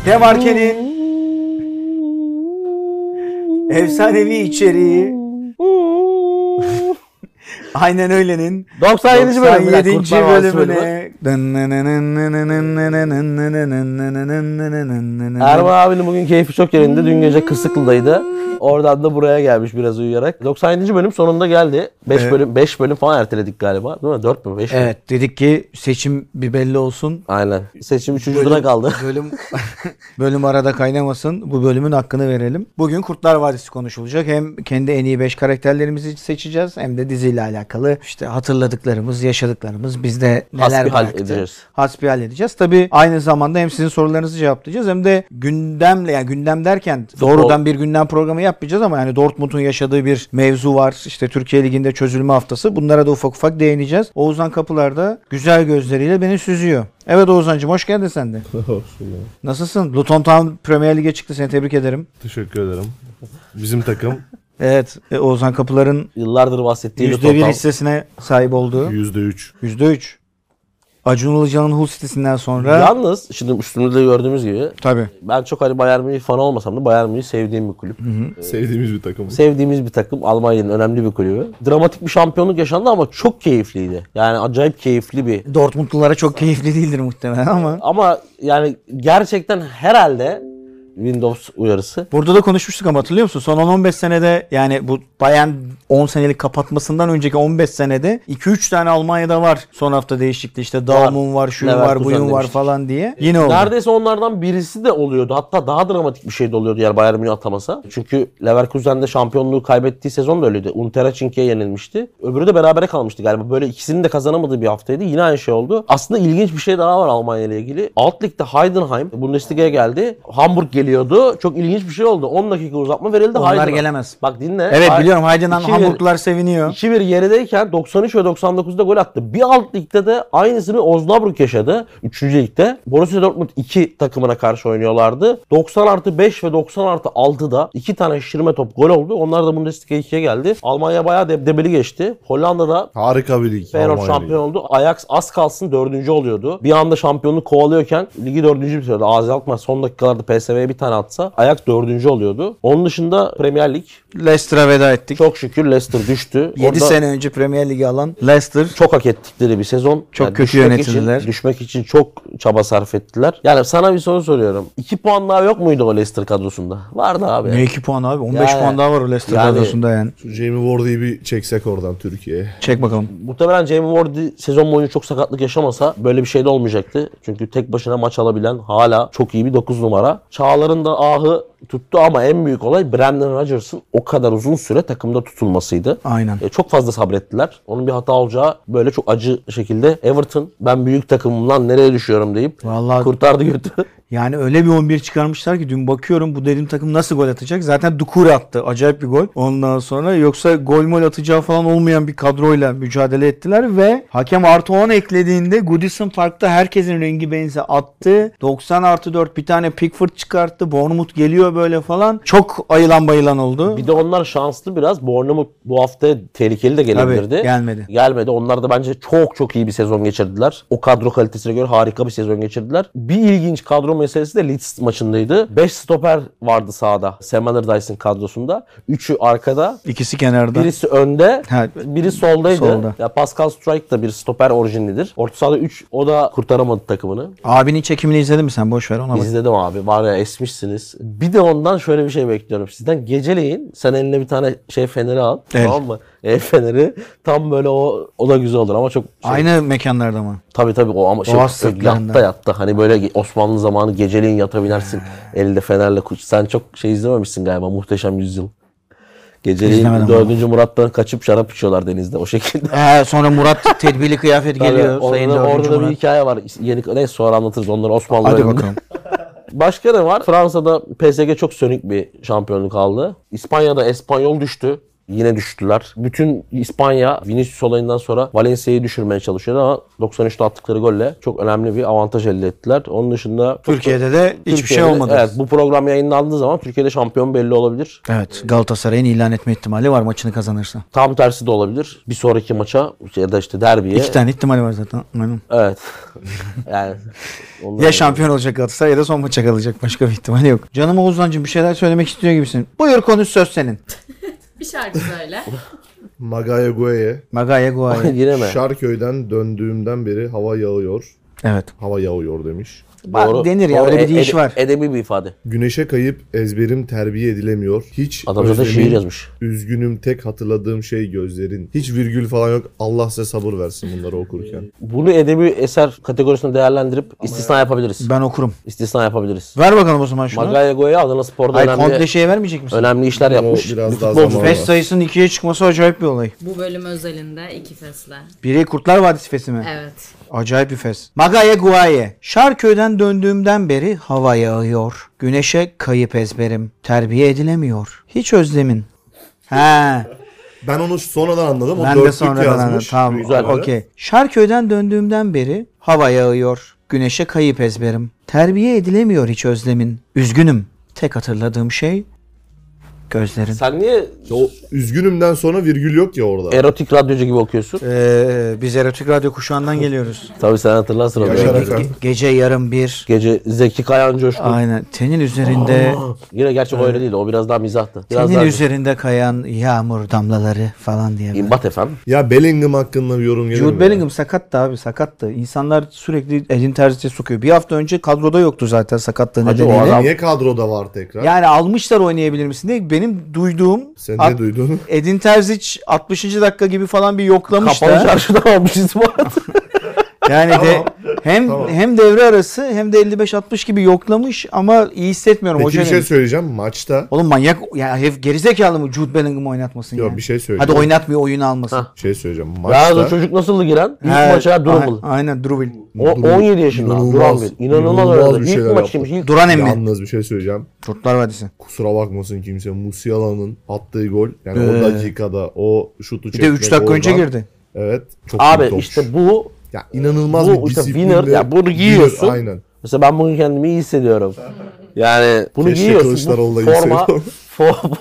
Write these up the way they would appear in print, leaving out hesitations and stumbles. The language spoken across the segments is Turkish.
Demarke'nin efsanevi içeriği Aynen öyle'nin 97. bölümüne Erman abinin bugün keyfi çok yerinde. Dün gece Kısıklı'daydı. Oradan da buraya gelmiş biraz uyuyarak. 97. bölüm sonunda geldi. 5 bölüm falan erteledik galiba. Değil mi? 4 mü? 5 mi? Evet, dedik ki seçim bir belli olsun. Aynen. Seçim 3. tura kaldı. Bölüm arada kaynamasın. Bu bölümün hakkını verelim. Bugün Kurtlar Vadisi konuşulacak. Hem kendi en iyi 5 karakterlerimizi seçeceğiz. Hem de diziyle alakalı işte hatırladıklarımız, yaşadıklarımız, bizde neler bıraktı. Hasbihal edeceğiz. Tabii aynı zamanda hem sizin sorularınızı cevaplayacağız hem de gündemle, yani gündem derken doğrudan bir gündem programı yapmayacağız ama yani Dortmund'un yaşadığı bir mevzu var. İşte Türkiye Ligi'nde çözülme haftası. Bunlara da ufak ufak değineceğiz. Oğuzhan Kapılar'da güzel gözleriyle beni süzüyor. Evet Oğuzhan'cığım, hoş geldin sen de. Hoş bulduk. Nasılsın? Luton Town Premier Lig'e çıktı. Seni tebrik ederim. Teşekkür ederim. Bizim takım Evet. Oğuzhan Kapılar'ın yıllardır bahsettiği %1 hissesine sahip olduğu. %3. %3. Acun Ilıcalı'nın Hull City'sinden sonra. Yalnız şimdi üstümüzde gördüğümüz gibi. Tabii. Ben çok hani Bayern Münih fanı olmasam da Bayern Münih sevdiğim bir kulüp. Sevdiğimiz bir takım. Sevdiğimiz bir takım. Almanya'nın önemli bir kulübü. Dramatik bir şampiyonluk yaşandı ama çok keyifliydi. Yani acayip keyifli bir. Dortmundlulara çok keyifli değildir muhtemelen ama. Ama yani gerçekten herhalde Windows uyarısı. Burada da konuşmuştuk ama hatırlıyor musun? Son 10-15 senede, yani bu Bayern 10 senelik kapatmasından önceki 15 senede 2-3 tane Almanya'da var. Son hafta değişikliği işte Daum'un var, şuyun var, buyun var falan diye. Yine oldu. Neredeyse onlardan birisi de oluyordu. Hatta daha dramatik bir şey de oluyordu eğer Bayern Münih atamasa. Çünkü Leverkusen'de şampiyonluğu kaybettiği sezon da öyleydi. Unterhaching'e yenilmişti. Öbürü de berabere kalmıştı galiba. Böyle ikisinin de kazanamadığı bir haftaydı. Yine aynı şey oldu. Aslında ilginç bir şey daha var Almanya ile ilgili. Alt Lig'de Heidenheim Bundesliga'ya geldi. Hamburg geliyordu. Çok ilginç bir şey oldu. 10 dakika uzatma verildi. Onlar Heidenheim gelemez. Bak dinle. Evet biliyorum, Heidenheim Hamburglular seviniyor. 2-1 gerideyken 93 ve 99'da gol attı. Bir alt ligde de aynısını Osnabrück yaşadı. 3. ligde. Borussia Dortmund 2 takımına karşı oynuyorlardı. 90+5 ve 90+6'da 2 tane şişirme top gol oldu. Onlar da Bundesliga 2'ye geldi. Almanya bayağı debdebeli geçti. Hollanda'da harika bir lig. Feyenoord şampiyon oldu. Ajax az kalsın 4. oluyordu. Bir anda şampiyonluk kovalıyorken ligi 4. bitiriyordu. Azi Alkmaar son dakikalarda PSV'ye bir tane atsa Ajax 4. oluyordu. Onun dışında Premier Lig. Leicester'a veda ettik. Çok şükür Leicester düştü. 7 sene önce Premier Ligi alan Leicester. Çok hak ettikleri bir sezon. Çok yani kötü yönetildiler. Düşmek için çok çaba sarf ettiler. Yani sana bir soru soruyorum. 2 puan daha yok muydu o Leicester kadrosunda? Vardı abi. Ne 2 puan abi? 15 puan daha var o Leicester kadrosunda yani. Şu Jamie Vardy'yi bir çeksek oradan Türkiye'ye. Çek bakalım. Muhtemelen Jamie Vardy sezon boyunca çok sakatlık yaşamasa böyle bir şey de olmayacaktı. Çünkü tek başına maç alabilen hala çok iyi bir 9 numara. Çağlar'ın da ahı tuttu ama en büyük olay Brendan Rodgers'ın o kadar uzun süre takımda tutulmasıydı. Aynen. Çok fazla sabrettiler. Onun bir hata olacağı böyle çok acı şekilde Everton ben büyük takımım lan nereye düşüyorum deyip vallahi kurtardı götü. Yani öyle bir 11 çıkarmışlar ki dün bakıyorum bu dediğim takım nasıl gol atacak? Zaten Doucouré attı. Acayip bir gol. Ondan sonra yoksa gol atacağı falan olmayan bir kadroyla mücadele ettiler ve hakem artı 10 eklediğinde Goodison Park'ta herkesin rengi benzi attı. 90+4 bir tane Pickford çıkarttı. Bournemouth geliyor böyle falan. Çok ayılan bayılan oldu. Bir de onlar şanslı biraz. Bournemouth bu hafta tehlikeli de gelebilirdi. Tabii, gelmedi. Gelmedi. Onlar da bence çok çok iyi bir sezon geçirdiler. O kadro kalitesine göre harika bir sezon geçirdiler. Bir ilginç kadro meselesi de Leeds maçındaydı. 5 stoper vardı sahada. Sam Allardyce'ın kadrosunda. 3'ü arkada. İkisi kenarda. Birisi önde. Ha, biri soldaydı. Solda. Ya Pascal Struijk da bir stoper orijinlidir. Orta sahada 3. O da kurtaramadı takımını. Abinin çekimini izledin mi sen? Boş ver ona bak. İzledim abi. Var ya esmişsiniz. Bir de ondan şöyle bir şey bekliyorum sizden. Geceleyin sen eline bir tane feneri al. Evet. Tamam mı? El feneri. Tam böyle o da güzel olur ama çok aynı mekanlarda mı? Tabii o ama yatta hani böyle Osmanlı zamanı geceleyin yatabilirsin. Elde fenerle sen çok izlememişsin galiba Muhteşem Yüzyıl. Geceleyin 4. Murat'tan kaçıp şarap içiyorlar denizde o şekilde. Sonra Murat tedbirli kıyafet geliyor. Orada da bir hikaye var. Neyse sonra anlatırız onları Osmanlı Hadi bölümünde. bakalım. Başka ne var? Fransa'da PSG çok sönük bir şampiyonluk aldı. İspanya'da Espanyol düştü. Yine düştüler. Bütün İspanya Vinicius olayından sonra Valencia'yı düşürmeye çalışıyordu ama 93'te attıkları golle çok önemli bir avantaj elde ettiler. Onun dışında Türkiye'de de hiçbir şey olmadı. Evet, bu program yayınlandığı zaman Türkiye'de şampiyon belli olabilir. Evet, Galatasaray'ın ilan etme ihtimali var maçını kazanırsa. Tam tersi de olabilir. Bir sonraki maça ya da işte derbiye. 2 tane ihtimali var zaten. Aynen. Evet. Yani Ya şampiyon olacak Galatasaray ya da son maça kalacak. Başka bir ihtimali yok. Canım Oğuzhan'cığım bir şeyler söylemek istiyor gibisin. Buyur konuş, söz senin. Bir şarkı söyle. Magaya Gueye. Magaya Guaya. Yine mi? Şarköy'den döndüğümden beri hava yağıyor. Evet. Hava yağıyor demiş. Bak, denir ya, Doğru. öyle bir deyiş var. Edebi bir ifade. Güneşe kayıp ezberim terbiye edilemiyor. Hiç Adam zaten özlemin, şiir yazmış. üzgünüm tek hatırladığım şey gözlerin. Hiç virgül falan yok. Allah size sabır versin bunları okurken. Bunu edebi eser kategorisinde değerlendirip istisna yapabiliriz. Ben okurum. İstisna yapabiliriz. Ver bakalım o zaman şunu. Magaya Goya Adana Spor'da Hayır, komple önemli, şeye vermeyecek misin? önemli işler yapmış. O biraz Bir daha futbolcu. zaman Fes sayısının 2'ye çıkması acayip bir olay. Bu bölüm özelinde 2 fesle. Biri Kurtlar Vadisi fesi mi? Evet. Acayip bir fes. Magaya Guaye. Şarköy'den döndüğümden beri hava yağıyor. Güneşe kayıp ezberim. Terbiye edilemiyor. Hiç özlemin. He. Ben onu sonradan anladım. O Ben de dörtlük sonradan yazmış. anladım. Tamam. Güzel. Okey. Şarköy'den döndüğümden beri hava yağıyor. Güneşe kayıp ezberim. Terbiye edilemiyor hiç özlemin. Üzgünüm. Tek hatırladığım şey gözlerin. Sen niye O üzgünümden sonra virgül yok ya orada. erotik radyocu gibi okuyorsun? Biz Erotik Radyo kuşağından geliyoruz. Tabii sen hatırlarsın onu. Yaşar Ge- efendim. gece yarım bir. Gece Zeki Kayan Coşkun. Aynen. Tenin üzerinde Yine gerçek o öyle değildi. O biraz daha mizahtı. Biraz tenin daha üzerinde kayan yağmur damlaları falan diye. İmbat efendim. Ya Bellingham hakkında bir yorum gelir mi? Jude Bellingham sakattı abi, sakattı. İnsanlar sürekli Edin Terziç'e sokuyor. Bir hafta önce kadroda yoktu zaten sakatlığı Hacı, o nedeniyle. adam- Niye kadroda var tekrar? Yani almışlar, oynayabilir misin diye. Benim duyduğum Sen ne duydun? Edin Terzic 60. dakika gibi falan bir yoklamış Kapalı da. çarşıda almışız bu arada. Yani de hem Tamam. hem devre arası hem de 55-60 gibi yoklamış ama iyi hissetmiyorum Peki hoca. bir şey söyleyeceğim. Maçta Oğlum manyak ya, herif gerizekalı mı Jude Bellingham oynatmasın Yok, ya. bir şey söyleyeceğim. Hadi oynatmıyor, oyunu almasın. Hah. bir şey söyleyeceğim. Ya Maçta o çocuk nasıldı giren? İlk He, maça Durumul. Aynen Drubel. 17 yaşında. İnanılmaz. Duran bir. İnanılmaz İnanılmaz oynadı. bir İlk şeyler maçıymış. yaptı. İlk... Duran emmi. yalnız bir şey söyleyeceğim. Kurtlar Vadisi. Kusura bakmasın kimse. Musiala'nın attığı gol. Yani o dakikada o şutu Bir de çekmek 3 dakika önce oradan- girdi. Evet. Çok Abi iyi topmuş. işte bu Ya inanılmaz bu bir işte disiplin winner, ve ya bunu giyiyorsun. winner, aynen. mesela ben bugün kendimi iyi hissediyorum. Yani bunu Keşke giyiyorsun. Kılıçdaroğlu Bu da iyi forma hissediyorum.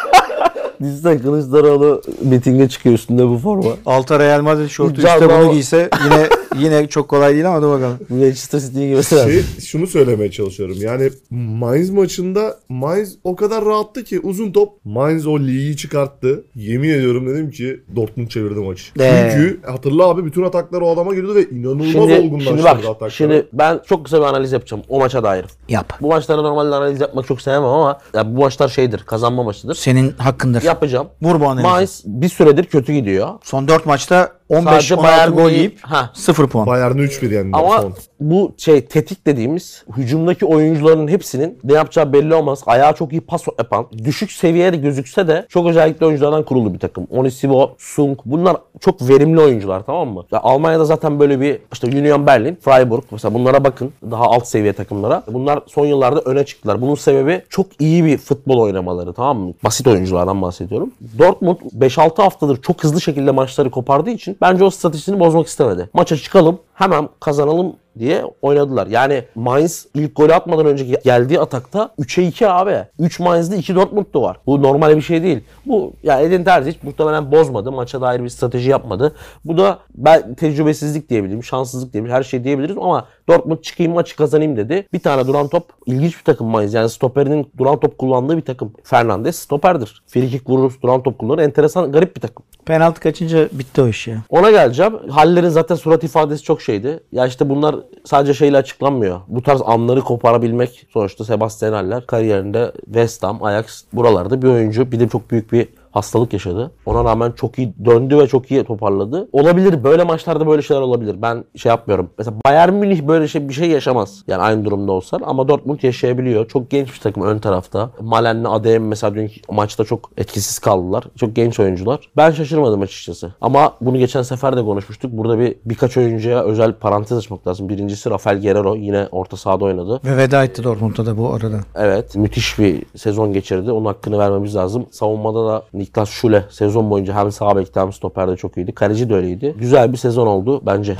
Düşünsene Kılıçdaroğlu mitinge çıkıyor üstünde bu forma. Alta Real Madrid şortu Can üstte Bravo. bunu giyse yine çok kolay değil ama dur bakalım. Manchester City gibi mesela. Şunu söylemeye çalışıyorum. Yani Mainz maçında Mainz o kadar rahattı ki uzun top. Mainz o ligi çıkarttı. Yemin ediyorum dedim ki Dortmund çevirdi maçı. Çünkü hatırla abi bütün ataklar o adama girdi ve inanılmaz Şimdi olgunlaştırdı bak atakları. şimdi ben çok kısa bir analiz yapacağım o maça dair. Yap. Bu maçlara normalde analiz yapmak çok sevmem ama ya bu maçlar şeydir, kazanma maçıdır. Senin hakkındır. Yapacağım. Vur bu analizi. Mainz bir süredir kötü gidiyor. Son 4 maçta Sadece 15-16 Bayern gol Münih- yiyip Ha. 0 puan. Bayern'i 3-1 yendi Ama son. bu tetik dediğimiz hücumdaki oyuncuların hepsinin ne yapacağı belli olmaz. Ayağı çok iyi pas yapan, düşük seviyede gözükse de çok özellikle oyunculardan kurulu bir takım. Onisivo, Sung bunlar çok verimli oyuncular, tamam mı? Ya Almanya'da zaten böyle bir işte Union Berlin, Freiburg mesela bunlara bakın, daha alt seviye takımlara. Bunlar son yıllarda öne çıktılar. Bunun sebebi çok iyi bir futbol oynamaları, tamam mı? Basit oyunculardan bahsediyorum. Dortmund 5-6 haftadır çok hızlı şekilde maçları kopardığı için bence o stratejisini bozmak istemedi. Maça çıkalım, hemen kazanalım diye oynadılar. Yani Mainz ilk golü atmadan önce geldiği atakta 3'e 2 abi. 3 Mainz'de 2 Dortmund'du var. Bu normal bir şey değil. Bu ya Edin Terzic muhtemelen bozmadı. Maça dair bir strateji yapmadı. Bu da ben tecrübesizlik diyebilirim, şanssızlık diyebilirim, her şey diyebiliriz ama Dortmund çıkayım maçı kazanayım dedi. Bir tane duran top, ilginç bir takım Mainz. Yani stoperinin duran top kullandığı bir takım. Fernandes stoperdir. Frikik vurur, duran top kullanır. Enteresan, garip bir takım. Penaltı kaçınca bitti o iş ya. Ona geleceğim. Haller'in zaten surat ifadesi çok şeydi. Ya işte bunlar sadece şeyle açıklanmıyor. Bu tarz anları koparabilmek, sonuçta Sebastian Haller kariyerinde West Ham, Ajax buralarda bir oyuncu. Bir de çok büyük bir hastalık yaşadı. Ona rağmen çok iyi döndü ve çok iyi toparladı. Olabilir. Böyle maçlarda böyle şeyler olabilir. Ben şey yapmıyorum. Mesela Bayern Münih böyle bir şey yaşamaz. Yani aynı durumda olsa ama Dortmund yaşayabiliyor. Çok genç bir takım ön tarafta. Malen'le ADM mesela dünkü maçta çok etkisiz kaldılar. Çok genç oyuncular. Ben şaşırmadım açıkçası. Ama bunu geçen sefer de konuşmuştuk. Burada birkaç oyuncuya özel parantez açmak lazım. Birincisi Rafael Guerreiro. Yine orta sahada oynadı. Ve veda etti Dortmund'a da bu arada. Evet. Müthiş bir sezon geçirdi. Onun hakkını vermemiz lazım. Savunmada da Niklas Süle sezon boyunca hem sağ bekte hem stoperde çok iyiydi. Kaleci de öyleydi. Güzel bir sezon oldu bence.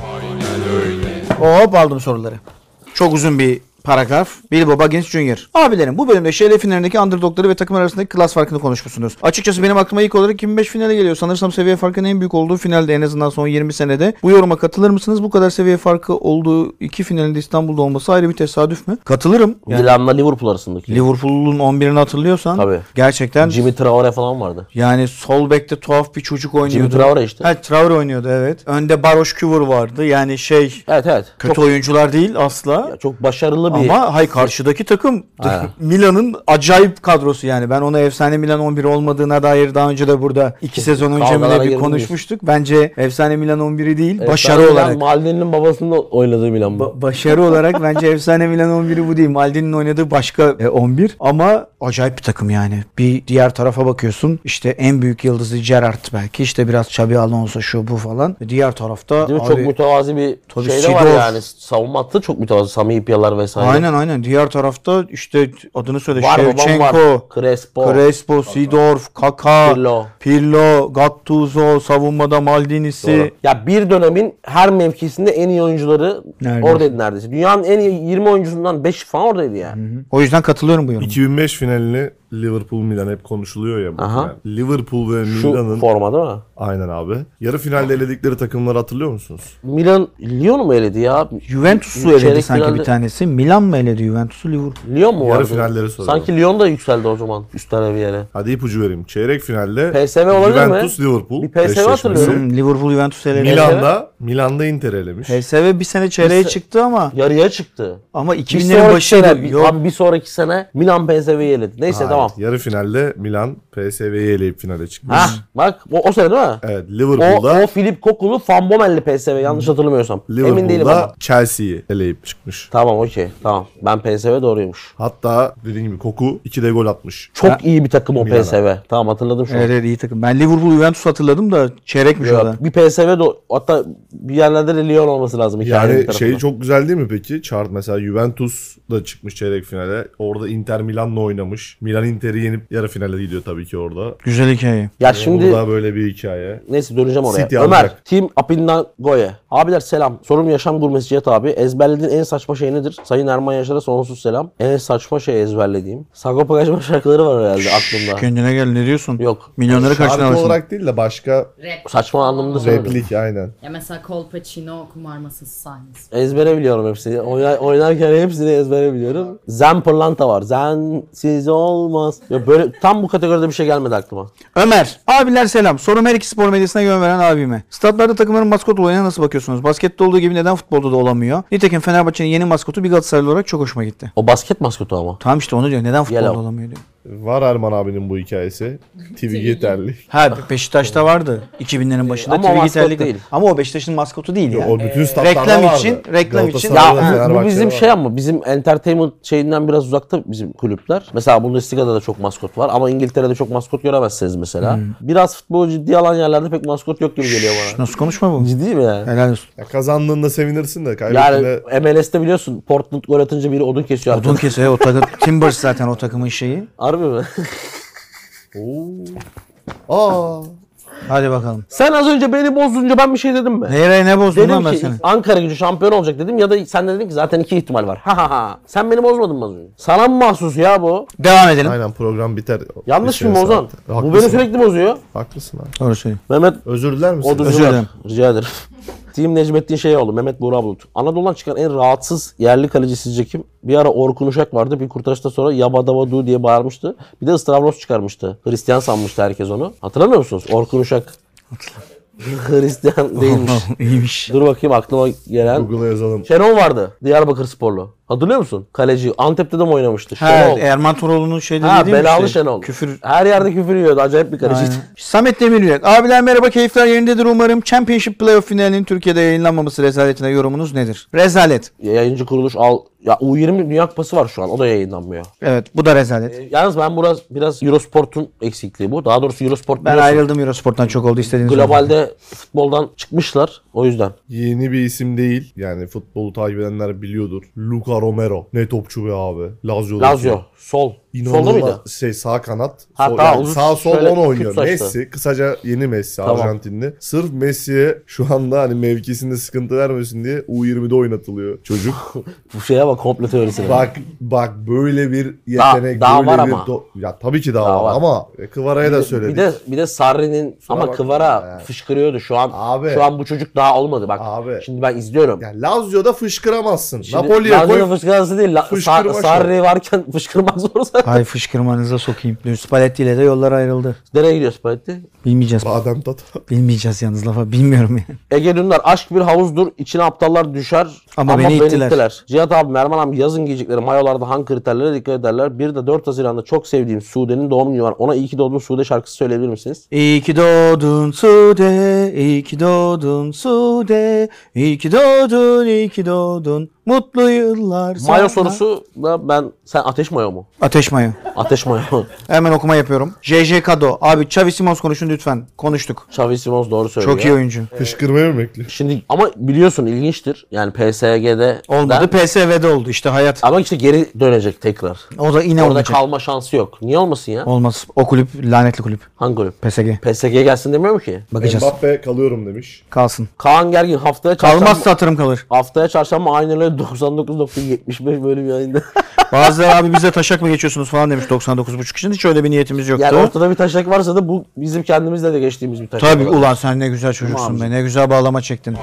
Hop aldım soruları. Çok uzun bir paragraf. Bilbo Baggins Jr. Abilerim bu bölümde şeref finalindeki underdogları ve takım arasındaki klas farkını konuşmuşsunuz. Açıkçası benim aklıma ilk olarak 2005 finale geliyor. Sanırsam seviye farkının en büyük olduğu finalde en azından son 20 senede. Bu yoruma katılır mısınız? Bu kadar seviye farkı olduğu iki finalinde İstanbul'da olması ayrı bir tesadüf mü? Katılırım. Milan'la Liverpool arasındaki. Liverpool'un 11'ini hatırlıyorsan Tabii. gerçekten Jimmy Traore falan vardı. yani sol bekte tuhaf bir çocuk oynuyordu. Jimmy Traore işte. Ha, Traore oynuyordu evet. Önde Baroş Küvür vardı. Yani Evet. kötü Çok, oyuncular değil asla. çok başarılı bir... Ama karşıdaki takım Aynen. Milan'ın acayip kadrosu yani. Ben ona efsane Milan 11 olmadığına dair daha önce de burada 2 sezon önce mi Kavgalara ne bir girdiniz. konuşmuştuk. Bence efsane Milan 11'i değil, Evet, başarı Milan, olarak. Maldini'nin babasının da oynadığı Milan bu. Başarı olarak bence efsane Milan 11'i bu değil. Maldini'nin oynadığı başka 11 ama acayip bir takım yani. Bir diğer tarafa bakıyorsun işte en büyük yıldızı Gerrard belki işte biraz Xabi Alonso şu bu falan. Diğer tarafta Değil mi? Çok mütevazi bir Tabii şey de var Sidor. yani. Savunma hattı çok mütevazi. Sami Hipyalar vesaire. Aynen. Diğer tarafta işte adını söyle Var babam var. Shevchenko, Crespo. Seedorf, Kaka, Pirlo. Gattuso, savunmada Maldini'si. Doğru. Ya bir dönemin her mevkisinde en iyi oyuncuları Neredeyse. oradaydı neredeyse. Dünyanın en iyi 20 oyuncusundan 5 falan oradaydı yani. O yüzden katılıyorum bu yoruma. 2005 finalini Liverpool Milan hep konuşuluyor ya. Bu Aha. final. Liverpool ve Şu Milan'ın forma değil mi? aynen abi. Yarı finalde eledikleri takımları hatırlıyor musunuz? Milan Lyon'u mu eledi ya? Juventus'u eledi Çeyrek sanki finalde- bir tanesi. Milan mı eledi Juventus'u, Liverpool? Lyon mu Yarı vardı? finalleri soruyorum. Sanki Lyon da yükseldi o zaman üstlere bir yere. Hadi ipucu vereyim. Çeyrek finalde PSV olabilir mi? Juventus Liverpool Bir PSV eşleşmesi. hatırlıyorum. Liverpool Juventus eledi. Milan'da Inter elemiş. PSV bir sene çeyreğe Bir se- çıktı Yarıya çıktı. ama Bir 2000'lerin sonraki başıydı. sene, Yok. abi bir sonraki sene Milan PSV'yi eledi. Neyse Hayır, tamam. Yarı finalde Milan PSV'yi eleyip finale çıkmış. Hah bak o sene değil mi? Evet, Liverpool'da O Filip Kokulu Van Bommel'li PSV yanlış hatırlamıyorsam. Emin değilim ama. Liverpool'da Chelsea'yi eleyip çıkmış. Tamam okey tamam. Ben PSV doğruymuş. Hatta dediğim gibi Koku 2 de gol atmış. Çok iyi bir takım o Milan'a. PSV. Tamam hatırladım şu an. Evet iyi takım. Ben Liverpool Juventus hatırladım da çeyrekmiş o da. Yok, bir PSV de hatta bir yerlerde de Lyon olması lazım. iki ayrı bir Yani tarafında. şey çok güzel değil mi peki? Chart mesela Juventus da çıkmış çeyrek finale. Orada Inter Milan'la oynamış. Milan Inter'i yenip yarı finale gidiyor tabii ki orada. Güzel hikaye. Ya şimdi Burada böyle bir hikaye. neyse döneceğim oraya. City Ömer, alacak. Team Apinnagoye. Abiler selam. Sorum yaşam gurmesi Cihat abi. Ezberlediğin en saçma şey nedir? Sayın Erman Yaşar'a sonsuz selam. En saçma şey ezberlediğim. Sagopa Kajmer şarkıları var herhalde aklımda. Kendine gel ne diyorsun? Yok. Milyonları karşına Şarkı alırsın. olarak değil de başka Rap. Saçma anlamda söyledim. replik aynen. Ya mesela Colpacino kumar masası sahnesi. Ezbere biliyorum hepsini. Oynarken hepsini ezbere biliyorum. Zen pırlanta var. Zensiz olmaz. Ya böyle tam bu kategoride bir şey gelmedi aklıma. Ömer. Abiler selam. Sorum her iki spor medyasına yön veren abime. Statlarda takımların maskot olayına nasıl bakıyorsunuz? Baskette olduğu gibi neden futbolda da olamıyor? Nitekim Fenerbahçe'nin yeni maskotu bir Galatasaraylı olarak çok hoşuma gitti. O basket maskotu ama. Tamam işte onu diyor. Neden futbolda Yellow. olamıyor diyor. Var Erman abinin bu hikayesi. TV yeterli. Ha Beşiktaş'ta vardı 2000'lerin başında. Ama o TV maskot gitarlık- değil. Ama o Beşiktaş'ın maskotu değil ya. O bütün statlarda reklam vardı. için- reklam için- Galatasaray'da, Ya bu Fenerbahçe'de bizim var. şey ama bizim entertainment şeyinden biraz uzakta bizim kulüpler. Mesela Bundesliga'da da çok maskot var ama İngiltere'de çok maskot göremezsiniz mesela. Biraz futbolu ciddiye alan yerlerde pek maskot yok gibi geliyor bana. Nasıl konuşma bu? Ciddi mi yani? Helal olsun. Ya kazandığında sevinirsin de kaybettiğinde Yani MLS'te biliyorsun Portland gol atınca biri odun kesiyor. Odun kesiyor. O takım Timbers zaten o takımın şeyi. Harbi mi? aa Hadi bakalım. Sen az önce beni bozdunca ben bir şey dedim mi? Nereye ne bozdun Dedim lan ben ki seni? Ankara Gücü şampiyon olacak dedim ya da sen de dedin ki zaten iki ihtimal var. Ha ha ha. Sen beni bozmadın mı az önce? Sana mı mahsus ya bu? Devam edelim. aynen program biter. Yanlış Bir mı şey Ozan? saatte. Bu Haklısın. beni sürekli bozuyor. Haklısın abi. Doğru söyleyeyim. Mehmet Özür diler misin? Oduncu Özür var. dilerim. Rica ederim. Team Necmettin Şeyoğlu, Mehmet Buğra Bulut. Anadolu'dan çıkan en rahatsız yerli kaleci sizce kim? Bir ara Orkun Uşak vardı. Bir kurtarışta sonra Yabadavadu diye bağırmıştı. Bir de Stavros çıkarmıştı. Hristiyan sanmıştı herkes onu. Hatırlamıyor musunuz? Orkun Uşak. Hristiyan değilmiş. İyiymiş. Dur bakayım aklıma gelen. Google'a yazalım. Şenol vardı. Diyarbakır Sporlu. Hatırlıyor musun? Kaleci. Antep'te de mi oynamıştı? Ha, Şenol. Erman Toroğlu'nun şeyleri Ha değil mi belalı işte? Şenol. Küfür. Her yerde küfür yiyordu. Acayip bir kaleciydi. Aynen. Samet Demiryürek. Abiler merhaba, keyifler yerindedir umarım. Championship Playoff finalinin Türkiye'de yayınlanmaması rezaletine yorumunuz nedir? Rezalet. Yayıncı kuruluş al. Ya U20 Dünya Kupası var şu an. O da yayınlanmıyor. Evet bu da rezalet. Yalnız ben biraz Eurosport'un eksikliği bu. Daha doğrusu Eurosport Ben biliyorsun, ayrıldım Eurosport'tan, çok oldu istediğiniz oldu. globalde futboldan çıkmışlar. O yüzden. Yeni bir isim değil. Yani futbolu takip edenler biliyordur. Luka Romero. Ne topçu be abi. Lazio'da. Lazio. Sol. Solda mıydı? İnanılmaz sağ kanat. Ha, Sol, tamam, yani uzun sağ sol şöyle 10 oynuyor. küt saçlı. Messi kısaca yeni Messi Tamam. Arjantinli. Sırf Messi'ye şu anda hani mevkisinde sıkıntı vermesin diye U20'de oynatılıyor çocuk. Bu şeye bak, komplo teorisine. bak böyle bir yetenek Daha böyle var bir ama. ya tabii ki daha, Daha var var. ama Kıvara'ya da söyledik. Bir de Sarri'nin ama bakma Kıvara ya. fışkırıyordu şu an. Abi. Şu an bu çocuk daha olmadı bak. Abi. Şimdi ben izliyorum. Yani Lazio'da fışkıramazsın. Şimdi Napoli'ye Lazio'nun koy. fışkırması değil. Fışkırma Sarri varken fışkırmak zorsa. Ay fışkırmanıza sokayım. Dün Spalletti ile de yollar ayrıldı. Nereye gidiyor Spalletti? Bilmeyeceğiz. Badem tata. Bilmeyeceğiz yalnız lafa. Bilmiyorum yani. Ege Dündar, aşk bir havuzdur, içine aptallar düşer Ama beni ittiler. Cihat abi, Merman abi yazın giyecekleri mayolarda hangi kriterlere dikkat ederler? Bir de 4 Haziran'da çok sevdiğim Sude'nin doğum günü var. Ona iyi ki doğdun Sude şarkısı söyleyebilir misiniz? İyi ki doğdun Sude, iyi ki doğdun Sude, iyi ki doğdun, iyi ki doğdun. Mutlu yıllar sana. Mayo sorusu da sen ateş mayo mu? Ateş mayo. Ateş mayo. Hemen okuma yapıyorum. JJ Kado. Abi Xavi Simons konuşun lütfen. Konuştuk. Xavi Simons doğru söylüyor. Çok iyi oyuncu. Fışkırmaya mı bekliyor? Şimdi ama biliyorsun ilginçtir. Yani PSG'de Olmadı. PSV'de oldu. İşte hayat. ama işte geri dönecek tekrar. O da yine Orada olacak. kalma şansı yok. Niye olmasın ya? Olmaz. O kulüp lanetli kulüp. Hangi kulüp? PSG. PSG gelsin demiyor mu ki? Bakacağız. Mbappe kalıyorum demiş. Kalsın. Kaan Gergin haftaya çarşamba. Kalmazsa hatırım kalır. Haftaya çarşamba aynen öyle 99.75 bölüm yayında. Bazıları abi bize taşak mı geçiyorsunuz falan demiş 99.5 için. Hiç öyle bir niyetimiz yoktu. Yani ortada bir taşak varsa da bu bizim kendimizle de geçtiğimiz bir taşak. Tabii olabilir. ulan sen ne güzel çocuksun Tamam be. abi. Ne güzel bağlama çektin.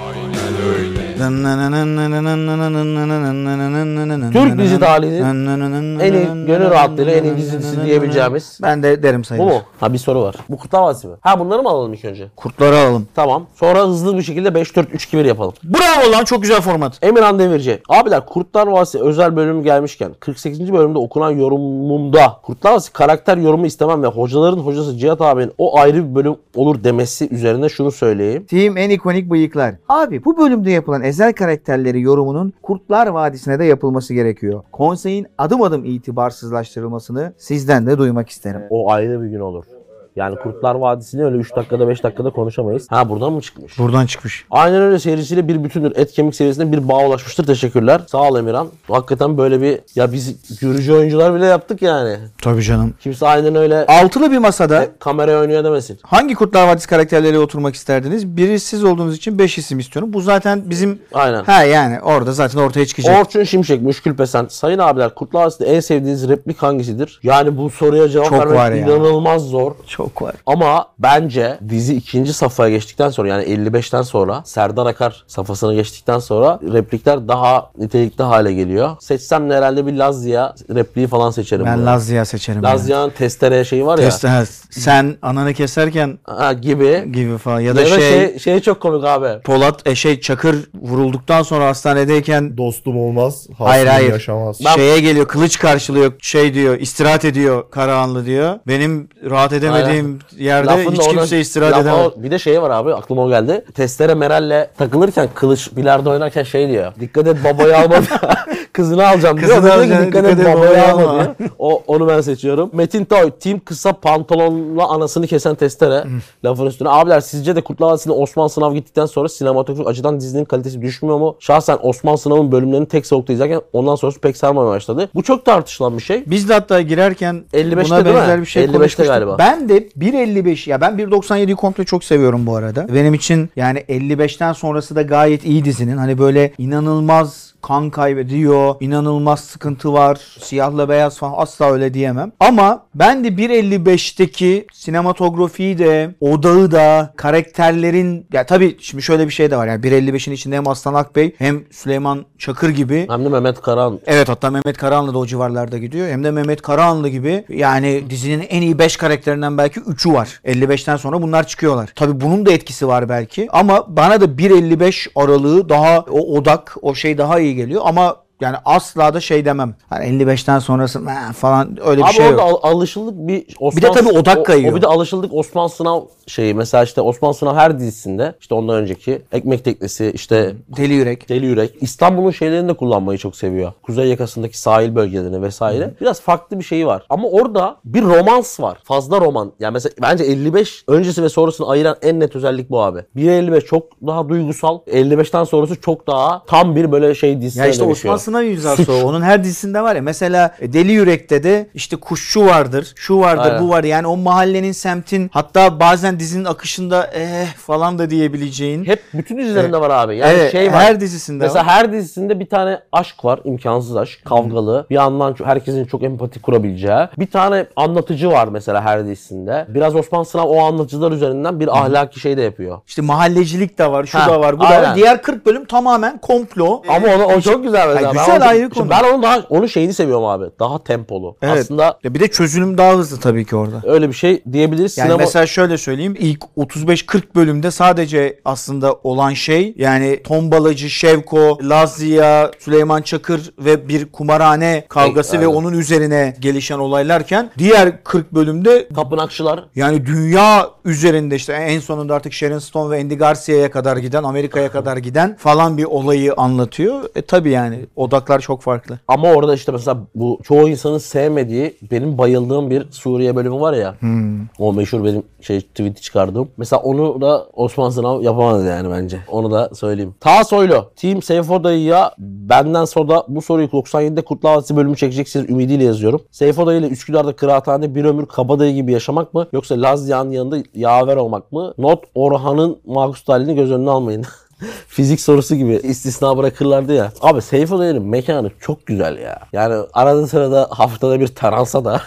Türk dizi tarihinin en iyi gönül rahatlığıyla en iyi dizisi diyebileceğimiz. Ben de derim Bu sayılır. mu? Ha bir soru var. Bu Kurtlar Vadisi mi? Ha bunları mı alalım ilk önce? Kurtları alalım. Tamam. Sonra hızlı bir şekilde 5-4-3-2-1 yapalım. Bravo lan, çok güzel format. Emirhan Demirci. Abiler Kurtlar Vadisi özel bölüm gelmişken 48. bölümde okunan yorumumda Kurtlar Vadisi karakter yorumu istemem ve hocaların hocası Cihat abinin o ayrı bir bölüm olur demesi üzerine şunu söyleyeyim. Team en ikonik bıyıklar. Abi bu bölümde yapılan ezel karakterleri yorumunun Kurtlar Vadisi'ne de yapılması gerekiyor. Konseyin adım adım itibarsızlaştırılmasını sizden de duymak isterim. O ayrı bir gün olur. Yani Kurtlar Vadisi'ni öyle 3 dakikada 5 dakikada konuşamayız. Ha buradan mı çıkmış? Buradan çıkmış. Aynen öyle serisiyle bir bütündür. Et Kemik serisinde bir bağ ulaşmıştır. Teşekkürler. Sağ ol Emirhan. Hakikaten böyle bir ya biz görücü oyuncular bile yaptık yani. Tabii canım. Kimse aynen öyle Altılı bir masada kameraya oynuyor demesin. hangi Kurtlar Vadisi karakterleriyle oturmak isterdiniz? Biri siz olduğunuz için 5 isim istiyorum. Bu zaten bizim... Aynen. Ha yani orada zaten ortaya çıkacak. Orçun Şimşek, Müşkül Pesen. Sayın abiler Kurtlar Vadisi'nde en sevdiğiniz replik hangisidir? Yani bu soruya cevap Çok var vermek ya. inanılmaz zor. Çok var. Ama bence dizi ikinci safhaya geçtikten sonra yani 55'ten sonra Serdar Akar safhasına geçtikten sonra replikler daha nitelikli hale geliyor. Seçsem de herhalde bir Lazia repliği falan seçerim. Ben burada. Lazia seçerim. Lazia'nın testere şeyi var ya. Ha, sen ananı keserken Gibi. gibi falan ya da Ya da şey şey çok komik abi. Polat Çakır vurulduktan sonra hastanedeyken Dostum olmaz, Hayır, hasmım hayır. yaşamaz. Ben- şeye geliyor, kılıç karşılıyor, şey diyor, istirahat ediyor Karahanlı diyor. Benim rahat edemediğim yerde Lafın hiç da oradan- kimse istirahat Lafı edemez. Bir de şey var abi aklıma o geldi. Testere Meral'le takılırken kılıç bilardo oynarken şey diyor. Dikkat et babayı alma diyor. Kızını alacağım diyor. Kızını Diyor ki, alacağım, dikkat et babayı alma diyor. Onu ben seçiyorum. Metin Toy. Team kısa pantolonla anasını kesen testere. Lafın üstüne. Abiler sizce de Kurtlar Vadisi'nde Osman Sınav gittikten sonra sinematografik açıdan dizinin kalitesi düşmüyor mu? Şahsen Osman Sınav'ın bölümlerini tek solukta izlerken ondan sonrası pek sarmamaya başladı. Bu çok tartışılan bir şey. Biz de hatta girerken 55'te buna değil mi? benzer bir şey 55'te konuşmuştuk. galiba. Ben de 1.55 ya ben 1.97'yi komple çok seviyorum bu arada. Benim için yani 55'ten sonrası da gayet iyi dizinin. Hani böyle inanılmaz kan kaybediyor, inanılmaz sıkıntı var, siyahla beyaz falan asla öyle diyemem. Ama ben de 1.55'teki sinematografiyi de, odağı da, karakterlerin ya tabii şimdi şöyle bir şey de var yani 1.55'in içinde hem Aslan Akbey hem Süleyman Çakır gibi. Hem de Mehmet Karahan. Evet hatta Mehmet Karahanlı da o civarlarda gidiyor. Hem de Mehmet Karahanlı gibi yani dizinin en iyi 5 karakterinden belki 3'ü var. 55'ten sonra bunlar çıkıyorlar. Tabii bunun da etkisi var belki. Ama bana da 1.55 aralığı daha o odak o şey daha iyi geliyor. Ama yani asla da şey demem. Hani 55'ten sonrası falan öyle bir Abi şey orada yok. alışıldık bir Osman... Bir de tabii odak kayıyor. O bir de alışıldık Osman Sınav şeyi. Mesela işte Osman Sınav her dizisinde işte ondan önceki Ekmek Teknesi işte Deli Yürek. Deli Yürek. İstanbul'un şeylerini de kullanmayı çok seviyor. Kuzey yakasındaki sahil bölgelerini vesaire. Biraz farklı bir şeyi var. Ama orada bir romans var. Fazla roman. Yani mesela bence 55 öncesi ve sonrasını ayıran en net özellik bu abi. 1.55 çok daha duygusal. 55'ten sonrası çok daha tam bir böyle şey dizisine Ya işte dönüşüyor. Osman sınav imzası o. Onun her dizisinde var ya. Mesela Deli Yürek'te de işte kuşçu vardır. Şu vardır, Aynen. bu var. Yani o mahallenin, semtin, hatta bazen dizinin akışında falan da diyebileceğin. Hep bütün dizilerinde var abi. Yani Evet, şey var. her dizisinde Mesela var. her dizisinde bir tane aşk var. İmkansız aşk. Kavgalı. Bir yandan herkesin çok empati kurabileceği. Bir tane anlatıcı var mesela her dizisinde. Biraz Osman Sınav o anlatıcılar üzerinden bir ahlaki şey de yapıyor. İşte mahallecilik de var, şu Ha, da var, bu da aynen. var. Diğer 40 bölüm tamamen komplo. Ama o çok güzel mesela. Ha, Ben güzel, onu- ayrı işte konu. Ben onun şeyini seviyorum abi. Daha tempolu. Evet. Aslında Ya bir de çözülüm daha hızlı tabii ki orada. öyle bir şey diyebiliriz. Yani Sinema... mesela şöyle söyleyeyim, ilk 35-40 bölümde sadece aslında olan şey, yani Tombalacı, Şevko, Lazia, Süleyman Çakır ve bir kumarhane kavgası ve Aynen. onun üzerine gelişen olaylarken diğer 40 bölümde Tapınakçılar. yani dünya üzerinde işte en sonunda artık Sharon Stone ve Andy Garcia'ya kadar giden, Amerika'ya kadar giden falan bir olayı anlatıyor. Tabii yani odaklar çok farklı. Ama orada işte mesela bu çoğu insanın sevmediği, benim bayıldığım bir Suriye bölümü var ya. O meşhur benim tweet'i çıkardığım. Mesela onu da Osman Sınav yapamadı yani bence. Onu da söyleyeyim. Ta Soylu. Team Seyfo Dayı'ya benden sonra bu soruyu 97'de Kurtlar Vadisi bölümü çekeceksiniz ümidiyle yazıyorum. Seyfo Dayı ile Üsküdar'da kıraathanede bir ömür kabadayı gibi yaşamak mı? Yoksa Lazia'nın yanında yaver olmak mı? Not Orhan'ın makus talihini göz önüne almayın. Fizik sorusu gibi istisna bırakırlardı ya. Abi Seyfo Dayı'nın mekanı çok güzel ya. Yani arada sırada haftada bir taransa da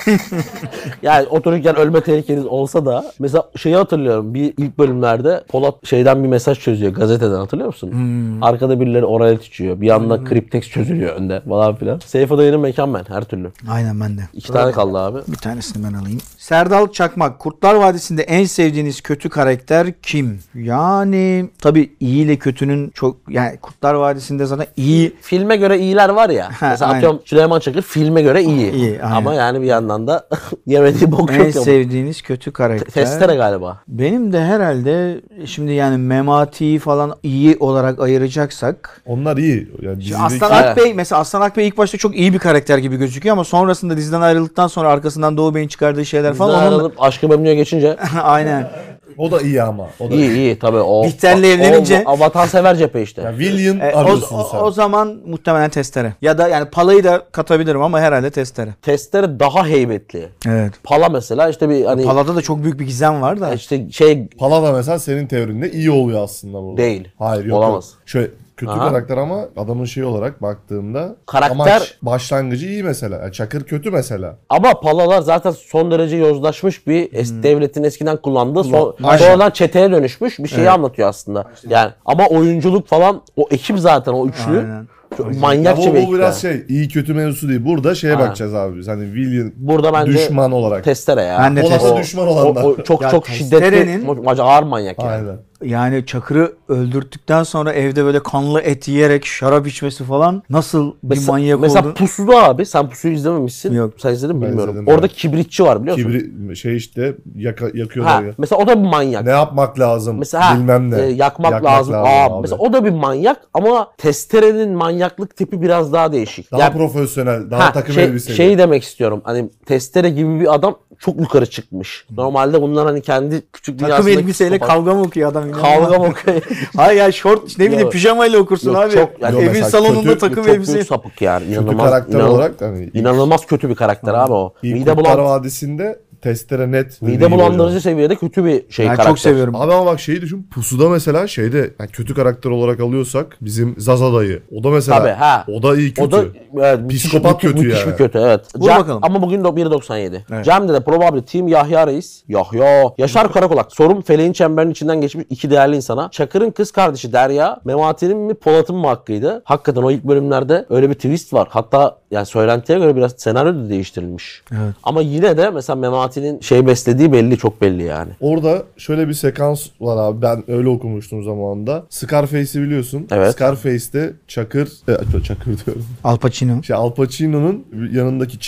yani otururken ölme tehlikeniz olsa da mesela şeyi hatırlıyorum. Bir ilk bölümlerde Polat şeyden bir mesaj çözüyor gazeteden, hatırlıyor musun? Arkada birileri oralet içiyor. Bir yandan kriptex çözülüyor önde falan filan. Seyfo Dayı'nın mekan ben her türlü. Aynen, ben de. 2 tane kaldı abi. Bir tanesini ben alayım. Serdal Çakmak. Kurtlar Vadisi'nde en sevdiğiniz kötü karakter kim? Yani tabii iyi ile kötünün çok, yani Kurtlar Vadisi'nde zaten iyi. Filme göre iyiler var ya. Ha, mesela aynen. atıyorum Süleyman Çakır filme göre iyi. İyi, aynen. Ama yani bir yandan da yemediği bok En yok ya. sevdiğiniz kötü karakter. Testere galiba. Benim de herhalde şimdi yani Memati'yi falan iyi olarak ayıracaksak. Onlar iyi. Yani dizideki... Aslan Akbey mesela, Aslan Akbey ilk başta çok iyi bir karakter gibi gözüküyor ama sonrasında diziden ayrıldıktan sonra arkasından Doğu Bey'in çıkardığı şeyler falan. Bizden Onunla... ayrılıp Aşkı Memnu'ya geçince Aynen. O da iyi ama. O da iyi tabii. O, Bihter'le evlenince- o vatansever cephe işte. Yani William o, arıyorsun sen. o zaman muhtemelen Testere. Ya da yani Pala'yı da katabilirim ama herhalde Testere. Testere daha heybetli. Evet. Pala mesela işte bir hani Pala'da da çok büyük bir gizem var da. işte şey Pala da mesela senin teorinde iyi oluyor aslında burada. Değil. Hayır, yok. Olamaz. Yok. Şöyle kötü Aha. karakter ama adamın şey olarak baktığımda Karakter- amaç başlangıcı iyi mesela. Yani Çakır kötü mesela. ama palalar zaten son derece yozlaşmış bir devletin eskiden kullandığı Aynen. sonradan çeteye dönüşmüş bir şeyi anlatıyor aslında. Yani ama oyunculuk falan o ekip zaten o üçlü Aynen. çok Ya manyakça bir bu ekip. biraz yani. şey iyi kötü mevzusu değil. Burada şeye Aynen. bakacağız abi biz. Hani William Burada bence düşman olarak. Testere ya. Ben de Olası Testere. düşman olanlar. O çok Ya çok Testere'nin- şiddetli, ağır manyak yani. Aynen. Yani Çakır'ı öldürttükten sonra evde böyle kanlı et yiyerek şarap içmesi falan nasıl bir manyak mesela oldu. Pusu'da abi, sen Pusu'yu izlememişsin. Yok. Sen izledin mi Ben bilmiyorum. izledim Orada ya. kibritçi var biliyor musun? Kibri şey işte yakıyorlar Ha, ya. mesela o da bir manyak. Ne yapmak lazım? Mesela Bilmem ne. yakmak lazım. Aa, mesela o da bir manyak ama Testere'nin manyaklık tipi biraz daha değişik. Daha Yani- profesyonel, daha takım elbiseli. Şeyi demek istiyorum. Hani Testere gibi bir adam çok yukarı çıkmış. Normalde bunlar hani kendi küçük Takım dünyasındaki elbiseyle psikopat- kavga mı okuyor adam? kavga mı okuyor? Hayır ya şort ne bileyim Yok. pijamayla okursun Yok, abi. çok- yani Yok, Evin mesela salonunda kötü- takım Çok büyük elbise. sapık yani. Kötü İnanılmaz, karakter olarak hani inanılmaz kötü bir karakter abi o. ilk Mide Kurtlar bulan- Vadisi'nde Testere net. dediği mide gibi bulandırıcı hocam. seviyede kötü bir şey Ben karakter. çok seviyorum. Abi ama bak şeyi düşün. Pusu'da mesela şeyde yani kötü karakter olarak alıyorsak bizim Zaza dayı. O da mesela. Tabii, ha. O da iyi kötü. O da evet, Psikopat kötü müthiş yani. bir kötü evet. Vur bakalım. Ama bugün 1.97. Evet. Cem'de de probably Team Yahya Reis. Yahya. Yaşar Karakolak. Sorum feleğin çemberinin içinden geçmiş iki değerli insana. Çakır'ın kız kardeşi Derya, Memati'nin mi Polat'ın mı hakkıydı? Hakikaten o ilk bölümlerde öyle bir twist var. Hatta yani söylentiye göre biraz senaryo da değiştirilmiş. Evet. Ama yine de mesela Memati'nin şey beslediği belli, çok belli yani. Orada şöyle bir sekans var abi. Ben öyle okumuştum zamanında. Scarface'i biliyorsun. Evet. Scarface'te Çakır diyorum. Al Pacino. Al Pacino'nun yanındaki Chico.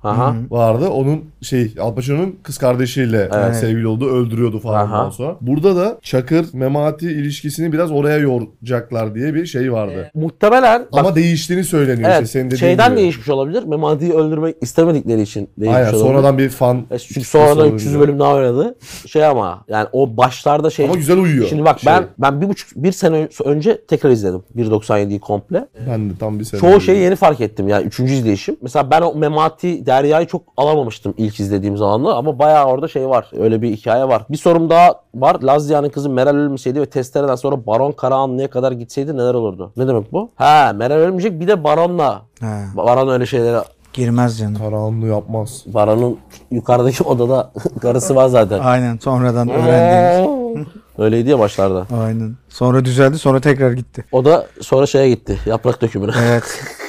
Aha. vardı. Onun Al Pacino'nun kız kardeşiyle sevgili oldu, öldürüyordu falan ondan sonra. Burada da Çakır Memati ilişkisini biraz oraya yoracaklar diye bir şey vardı. Muhtemelen Ama değiştiğini söyleniyor evet, senin dediğin şeyden gibi. değişmiş olabilir. Memati'yi öldürmek istemedikleri için değişmiş Aynen, olabilir. sonradan bir fan. Çünkü sonradan 300 bölüm daha oynadı. Ama yani o başlarda Ama güzel uyuyor. Şimdi bak ben bir sene önce tekrar izledim 1.97'yi komple. Ben de tam bir sene. Çoğu şeyi yeni fark ettim yani 3. izleyişim. Mesela ben o Memati Derya'yı çok alamamıştım ilk izlediğim zamanla ama bayağı orada var. Öyle bir hikaye var. Bir sorum daha var. Lazia'nın kızı Meral ölmeseydi ve Testere'den sonra Baron Karahanlı'ya kadar gitseydi neler olurdu? Ne demek bu? Meral ölmeyecek, bir de Baron'la. Baron öyle şeylere girmez canım. Karahanlı yapmaz. Baron'un yukarıdaki odada karısı var zaten. Aynen, sonradan öğrendiğimiz. Öyleydi ya başlarda. Aynen. Sonra düzeldi, sonra tekrar gitti. O da sonra gitti. Yaprak dökümüne. Evet.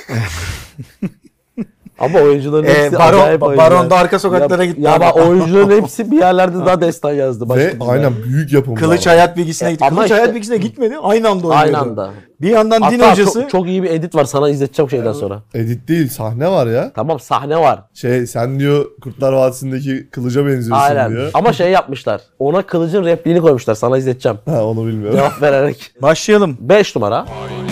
Ama oyuncuların hepsi acayip oyuncular. Baron da arka sokaklara gitti. Ya bak, oyuncuların hepsi bir yerlerde daha destan yazdı. Ve aynen büyük yapımlar. Kılıç Hayat Bilgisi'ne gitti. Ama Kılıç işte- Hayat Bilgisi'ne gitmedi. Aynı anda oynuyordu. Aynı anda. Bir yandan din Hatta hocası. çok iyi bir edit var. Sana izleteceğim şeyden sonra. Edit değil, sahne var ya. Tamam, sahne var. Sen diyor Kurtlar Vadisi'ndeki kılıca benziyorsun Aynen. diyor. Ama yapmışlar. Ona kılıcın repliğini koymuşlar. Sana izleteceğim. Onu bilmiyorum. Cevap vererek. Başlayalım. 5 numara.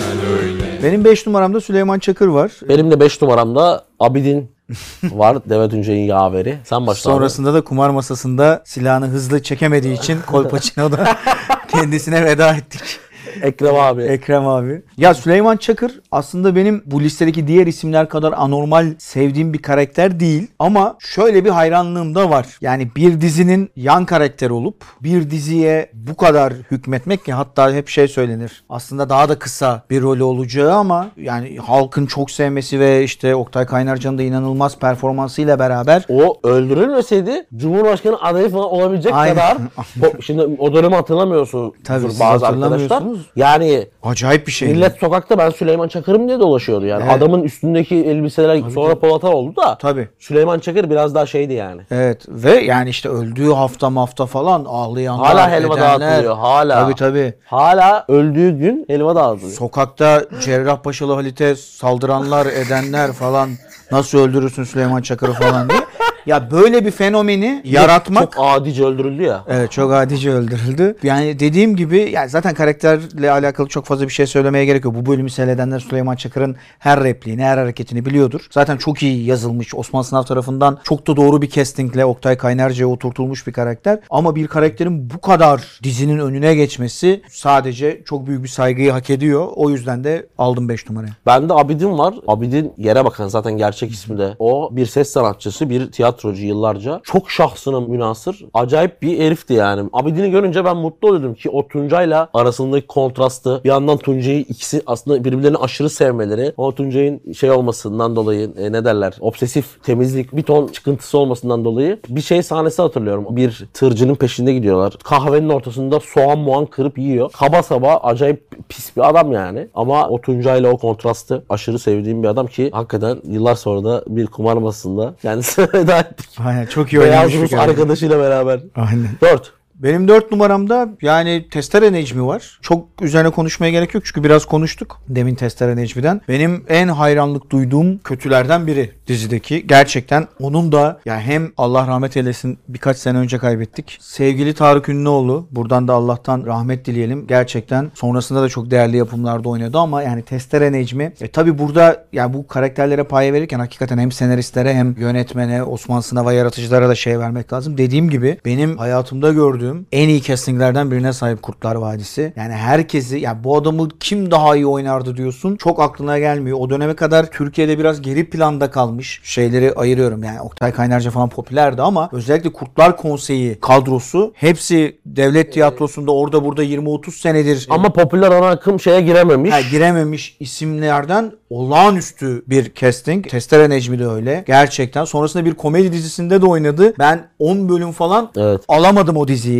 Benim 5 numaramda Süleyman Çakır var. Benim de 5 numaramda Abidin var. Demet Tuncay'ın yaveri. Sen başla. Sonrasında da kumar masasında silahını hızlı çekemediği için Kolpaçino'da kendisine veda ettik. Ekrem abi. Ekrem abi. Ya Süleyman Çakır aslında benim bu listedeki diğer isimler kadar anormal sevdiğim bir karakter değil. Ama şöyle bir hayranlığım da var. Yani bir dizinin yan karakteri olup bir diziye bu kadar hükmetmek, ki hatta hep söylenir. Aslında daha da kısa bir rolü olacağı ama yani halkın çok sevmesi ve işte Oktay Kaynarca'nın da inanılmaz performansıyla beraber O öldürülmeseydi Cumhurbaşkanı adayı falan olabilecek Aynen. kadar. Şimdi o dönemi hatırlamıyorsunuz Tabii siz bazı arkadaşlar. hatırlamıyorsunuz. Yani acayip bir şey. millet sokakta ben Süleyman Çakır'ım diye dolaşıyordu yani. Evet. Adamın üstündeki elbiseler sonra Polat'a oldu da. Tabii. Süleyman Çakır biraz daha yani. Evet ve yani işte öldüğü hafta falan ağlayanlar, Hala helva edenler. dağıtılıyor. Hala. Tabii. Hala öldüğü gün helva dağıtılıyor. Sokakta Cerrahpaşalı Halit'e saldıranlar, edenler falan, nasıl öldürürsün Süleyman Çakır'ı falan diye. Ya böyle bir fenomeni yaratmak. Çok adice öldürüldü ya. Evet, çok adice öldürüldü. Yani dediğim gibi yani zaten karakterle alakalı çok fazla bir şey söylemeye gerek yok. Bu bölümü seyredenler Süleyman Çakır'ın her repliğini, her hareketini biliyordur. Zaten çok iyi yazılmış. Osman Sınav tarafından çok da doğru bir castingle Oktay Kaynarca'ya oturtulmuş bir karakter. Ama bir karakterin bu kadar dizinin önüne geçmesi sadece çok büyük bir saygıyı hak ediyor. O yüzden de aldım 5 numaraya. Bende Abidin var. Abidin yere bakan, zaten gerçek ismi de. O bir ses sanatçısı, bir tiyatrocu yıllarca. Çok şahsına münhasır. Acayip bir herifti yani. Abidin'i görünce ben mutlu oluyordum ki o Tuncay'la arasındaki kontrastı. Bir yandan Tuncay'ı ikisi aslında birbirlerini aşırı sevmeleri. O Tuncay'ın olmasından dolayı ne derler? Obsesif temizlik, bir ton çıkıntısı olmasından dolayı bir sahnesi hatırlıyorum. Bir tırcının peşinde gidiyorlar. Kahvenin ortasında soğan kırıp yiyor. Kaba saba acayip pis bir adam yani. Ama o Tuncay'la o kontrastı aşırı sevdiğim bir adam ki hakikaten yıllar sonra da bir kumar masasında kendisine veda ettik. Aynen, çok iyi Beyaz oynamış bir Rus karakter. arkadaşıyla beraber. Aynen. 4. Benim 4 numaramda yani Testere Necmi var. Çok üzerine konuşmaya gerek yok çünkü biraz konuştuk demin Testere Necmi'den. Benim en hayranlık duyduğum kötülerden biri dizideki. Gerçekten onun da yani hem Allah rahmet eylesin birkaç sene önce kaybettik. Sevgili Tarık Ünlüoğlu, buradan da Allah'tan rahmet dileyelim. Gerçekten sonrasında da çok değerli yapımlarda oynadı ama yani Testere Necmi. Tabii burada yani bu karakterlere paye verirken hakikaten hem senaristlere hem yönetmene, Osman Sınav'a, yaratıcılara da vermek lazım. Dediğim gibi benim hayatımda gördüğüm en iyi castinglerden birine sahip Kurtlar Vadisi. Yani herkesi, yani bu adamı kim daha iyi oynardı diyorsun. Çok aklına gelmiyor. O döneme kadar Türkiye'de biraz geri planda kalmış şeyleri ayırıyorum. Yani Oktay Kaynarca falan popülerdi ama özellikle Kurtlar Konseyi kadrosu hepsi devlet tiyatrosunda orada burada 20-30 senedir Ama popüler ana akım girememiş. girememiş isimlerden olağanüstü bir casting. Testere Necmi de öyle. Gerçekten. Sonrasında bir komedi dizisinde de oynadı. Ben 10 bölüm falan Evet. alamadım o diziyi.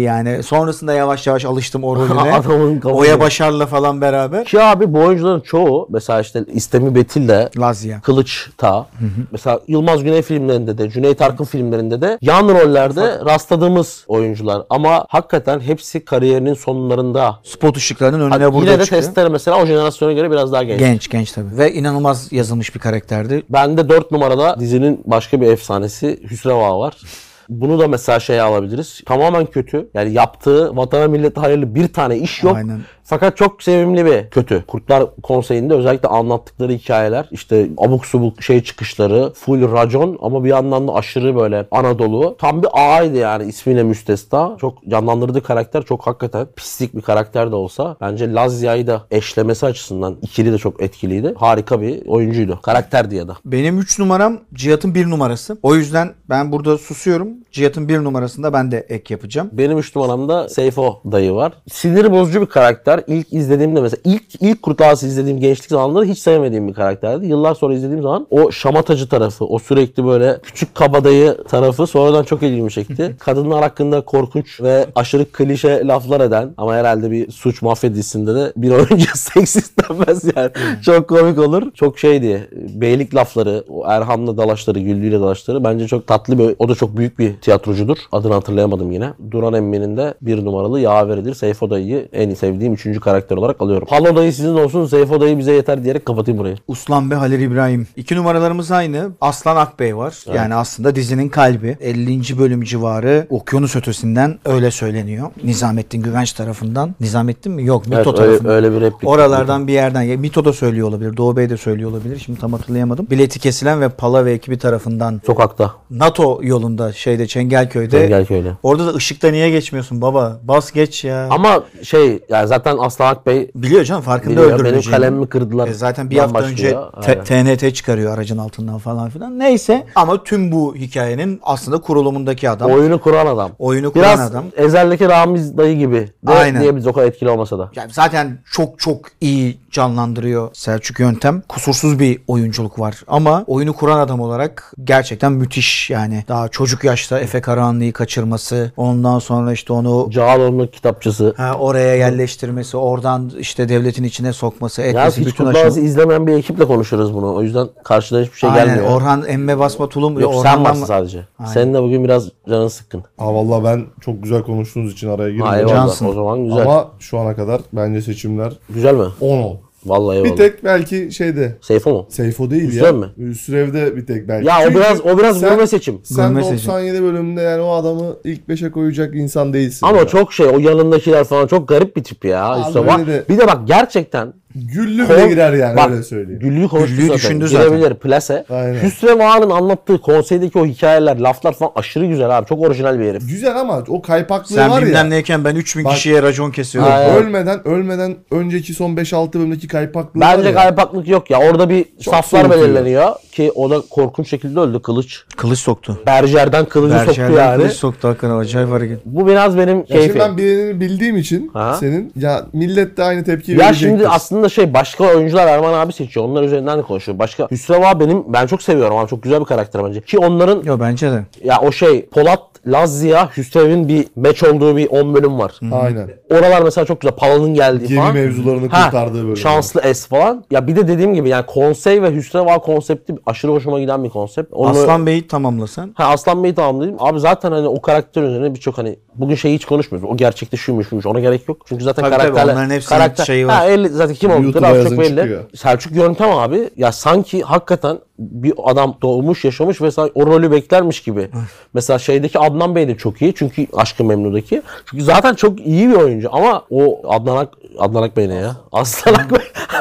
yani. Sonrasında yavaş yavaş alıştım o rolüne. Adamın kafası. Oya Başar'la falan beraber. Ki abi bu oyuncuların çoğu mesela işte İstemi Betil de Lazia. Kılıç'ta mesela Yılmaz Güney filmlerinde de Cüneyt Arkın filmlerinde de yan rollerde rastladığımız oyuncular ama hakikaten hepsi kariyerinin sonlarında. Spot ışıklarının önüne burada Yine de çıkıyor. Testere mesela o jenerasyona göre biraz daha genç. Genç tabii. Ve inanılmaz yazılmış bir karakterdi. Bende 4 numarada dizinin başka bir efsanesi Hüsrev Ağa var. Bunu da mesela şeye alabiliriz. Tamamen kötü. Yani yaptığı vatana millete hayırlı bir tane iş yok. Aynen. Fakat çok sevimli bir kötü. Kurtlar Konseyi'nde özellikle anlattıkları hikayeler, işte abuk subuk çıkışları, full racon ama bir yandan da aşırı böyle Anadolu. Tam bir ağaydı yani ismiyle müstesna. Çok canlandırdığı karakter çok hakikaten pislik bir karakter de olsa bence Lazia'yı da eşlemesi açısından ikili de çok etkiliydi. Harika bir oyuncuydu. Karakterdi ya da. Benim 3 numaram Cihat'ın 1 numarası. O yüzden ben burada susuyorum. Cihat'ın 1 numarasında ben de ek yapacağım. Benim 3 numaramda Seyfo dayı var. Sinir bozucu bir karakter. İlk izlediğimde mesela ilk Kurtlar Vadisi izlediğim gençlik zamanları hiç sevmediğim bir karakterdi. Yıllar sonra izlediğim zaman o şamatacı tarafı, o sürekli böyle küçük kabadayı tarafı sonradan çok ilgimi çekti. Kadınlar hakkında korkunç ve aşırı klişe laflar eden ama herhalde bir suç mafya dizisinde de bir oyuncu seksist denmez yani. Çok komik olur. Çok şeydi. Beylik lafları, o Erhan'la dalaşları, Güllü'yle dalaşları bence çok tatlı bir, o da çok büyük bir tiyatrocudur. Adını hatırlayamadım yine. Duran Emmi'nin de 1 numaralı yaveridir. Seyfo dayıyı en sevdiğim 3. karakter olarak alıyorum. Halo dayı sizin olsun, Seyfo dayı bize yeter diyerek kapatayım burayı. Uslan Bey, Halil İbrahim. 2 numaralarımız aynı. Aslan Akbey var. Evet. Yani aslında dizinin kalbi. 50. bölüm civarı Okyanus Ötesi'nden öyle söyleniyor. Nizamettin Güvenç tarafından. Nizamettin mi? Yok. Mito Evet, tarafından. öyle bir replik. Oralardan bir yerden. Ya, Mito da söylüyor olabilir. Doğu Bey de söylüyor olabilir. Şimdi tam hatırlayamadım. Bileti kesilen ve Pala ve ekibi tarafından Sokakta. NATO yolunda Çengelköy'de. Çengelköy'de. Orada da ışıkta niye geçmiyorsun baba? Bas geç ya. Ama yani zaten Aslan Akbey Biliyor canım, farkında biliyor, benim öldürüleceğini. kalemimi kırdılar. Zaten bir hafta önce TNT çıkarıyor aracın altından falan filan. Neyse, ama tüm bu hikayenin aslında kurulumundaki adam. Oyunu kuran adam. Oyunu kuran Biraz adam. Ezel'deki Ramiz dayı gibi de Aynen. diyebiliriz, o kadar etkili olmasa da. Yani zaten çok iyi canlandırıyor Selçuk Yöntem. Kusursuz bir oyunculuk var. Ama oyunu kuran adam olarak gerçekten müthiş yani. Daha çocuk yaşta Efe Karahanlı'yı kaçırması. Ondan sonra işte onu Cağaloğlu'nun kitapçısı. oraya yerleştirmesi. Oradan işte devletin içine sokması. Ya Etmesi, hiç bütün Kurtlar Vadisi izlemeyen bir ekiple konuşuyoruz bunu. O yüzden karşıdan hiçbir şey Aynen. gelmiyor. Orhan Emme Basma Tulum. Yok, sen Orhan'dan varsın mı? sadece. Aynen. Senin de bugün biraz canın sıkkın. Valla ben çok güzel konuştuğunuz için araya Ha, girmiyorum. eyvallah. Cansın. O zaman güzel. Ama şu ana kadar bence seçimler Güzel mi? 10-10. Vallahi eyvallah. Bir tek belki şeyde Seyfo mu? Seyfo değil Hüsrev ya. mi? Hüsrev'de bir tek belki. Ya Çünkü o biraz sen- gurme seçim. Sen Gurme 97 bölümde yani o adamı ilk 5'e koyacak insan değilsin. Ama ya. çok o yanındakiler falan çok garip bir tip ya. Abi Hüsrev. öyle de- Bir de bak gerçekten Güllü bile girer yani bak, öyle söyleyeyim. Güllü'yü konuştuk Güllü'yü zaten. düşündü zaten. Girebilir, plase. Aynen. Hüsrev Ağa'nın anlattığı konseydeki o hikayeler, laflar falan aşırı güzel abi. Çok orijinal bir herif. Güzel ama o kaypaklığı Sen var ya. bilmem neyken ben 3000 Bak- kişiye racon kesiyorum. Aynen. Ölmeden önceki son 5-6 bölümdeki kaypaklığı Bence var ya. kaypaklık yok ya. Orada bir Çok saflar soğutuyor. belirleniyor ki o da korkunç şekilde öldü. Kılıç. Kılıç soktu. Berjer'den kılıcı soktu Berçerden yani. kılıç soktu hakikaten, acayip hareket. Bu biraz benim Ya şimdi keyfim. ben birini bildiğim için Aha. senin ya millet de aynı tepki Ya verecektir. şimdi aslında başka oyuncular Erman abi seçiyor. Onlar üzerinden de konuşuyor. Başka Hüsrev Ağa ben çok seviyorum ama çok güzel bir karakter bence. Ki onların Yo, bence de. ya Polat, Lazia, Hüsrev'in bir meç olduğu bir 10 bölüm var. Aynen. Oralar mesela çok güzel. Pala'nın geldiği Gemi falan. mevzularını kurtardığı bölüm. Şanslı es falan. Ya bir de dediğim gibi yani konsey ve Hüsrev Ağa konsepti aşırı hoşuma giden bir konsept. Onu... Aslan Bey'i tamamlasan. Aslan Bey'i tamamlayayım. Abi zaten hani o karakter üzerine birçok bugün hiç konuşmuyoruz. O gerçekte şuymuş ona gerek yok. Çünkü zaten Tabii, karakterler onların hepsinin şeyi var. zaten kim oldukları YouTube'a az çok yazın belli. çıkıyor. Selçuk Yöntem abi ya sanki hakikaten bir adam doğmuş, yaşamış ve sanki o rolü beklermiş gibi. Mesela Adnan Bey de çok iyi. Çünkü Aşk-ı Memnu'daki. Çünkü zaten çok iyi bir oyuncu ama o Adnan Akbey ne ya? Aslan Akbey.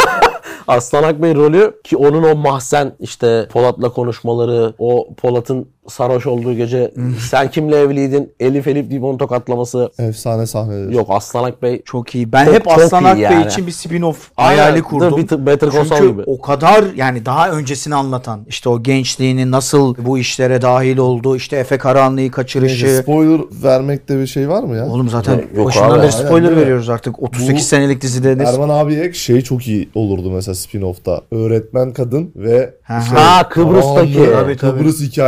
Aslan Akbey rolü ki onun o mahzen Polat'la konuşmaları, o Polat'ın sarhoş olduğu gece sen kimle evliydin? Elif deyip onu tokatlaması. Efsane sahneleri. Yok, Aslan Akbey Çok iyi. Ben Çok- hep çok Aslan iyi Akbey yani. için bir spin-off Aynen. hayali kurdum. Better Call Saul Çünkü gibi. o kadar yani daha öncesini anlatan, o gençliğini nasıl bu işlere dahil oldu, Efe Karahanlı'yı kaçırışı. Spoiler vermekte bir şey var mı ya? Oğlum zaten Yok başından abi. beri Aynen, spoiler değil mi? veriyoruz artık. 38 Bu- senelik dizide ne? Erman abiye çok iyi olurdu mesela spin-off'ta. Öğretmen kadın ve Ha, Kıbrıs'taki. Karahanlı, Tabii, tabii. Kıbrıs hikayeleri. O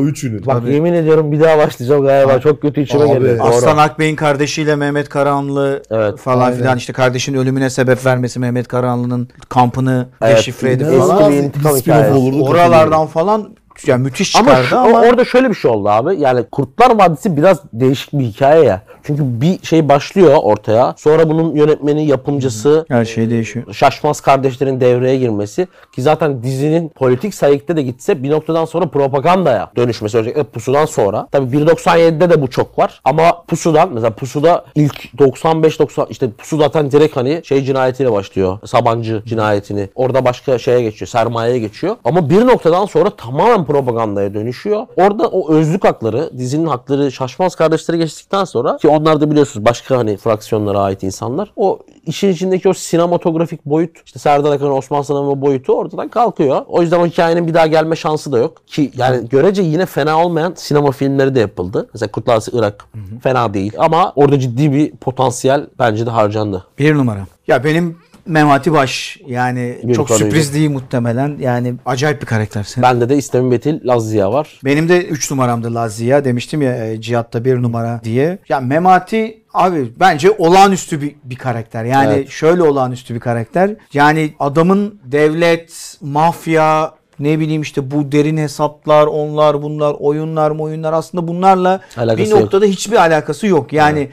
o üçünün. Bak Tabii. yemin ediyorum bir daha başlayacağım galiba. Çok kötü içime Abi. geliyor. Doğru. Aslan Akbey'in kardeşiyle Mehmet Karahanlı Evet, falan aynen. filan işte kardeşinin ölümüne sebep vermesi, Mehmet Karahanlı'nın kampını Evet, deşifre edip eski falan. bir intikam bir spin-off hikayesi. olurdu, Oralardan falan yani müthiş Ama, çıkardı ama orada şöyle bir şey oldu abi. Yani Kurtlar Vadisi biraz değişik bir hikaye ya. Çünkü bir şey başlıyor ortaya. Sonra bunun yönetmeni, yapımcısı, her şey değişiyor. Şaşmaz kardeşlerin devreye girmesi ki zaten dizinin politik sayıkta da gitse bir noktadan sonra propagandaya dönüşmesi özellikle Pusu'dan sonra. Tabii 1.97'de de bu çok var ama Pusu'dan mesela Pusu'da ilk 95-90 işte Pusu zaten direkt hani şey cinayetiyle başlıyor. Sabancı cinayetini. Orada başka şeye geçiyor. Sermayeye geçiyor. Ama bir noktadan sonra tamamen propagandaya dönüşüyor. Orada o özlük hakları, dizinin hakları Şaşmaz kardeşlere geçtikten sonra ki onlar da biliyorsunuz başka hani fraksiyonlara ait insanlar. O işin içindeki o sinematografik boyut, işte Serdar Akın, Osman Sınavı boyutu ortadan kalkıyor. O yüzden o hikayenin bir daha gelme şansı da yok. Ki yani görece yine fena olmayan sinema filmleri de yapıldı. Mesela Kurtlar Vadisi Irak fena değil ama orada ciddi bir potansiyel bence de harcandı. Bir numara. Ya benim Memati Baş yani Bir çok konuydu. sürpriz değil muhtemelen. Yani acayip bir karakter. Bende de İstemin Betil Lazziya var. Benim de 3 numaramdı Lazia. Demiştim ya Cihat'ta 1 numara diye. Ya Memati abi bence olağanüstü bir karakter. Yani Evet. şöyle olağanüstü bir karakter. Yani adamın devlet, mafya, ne bileyim işte bu derin hesaplar, onlar bunlar, oyunlar aslında bunlarla Alakası bir yok. noktada hiçbir alakası yok. Yani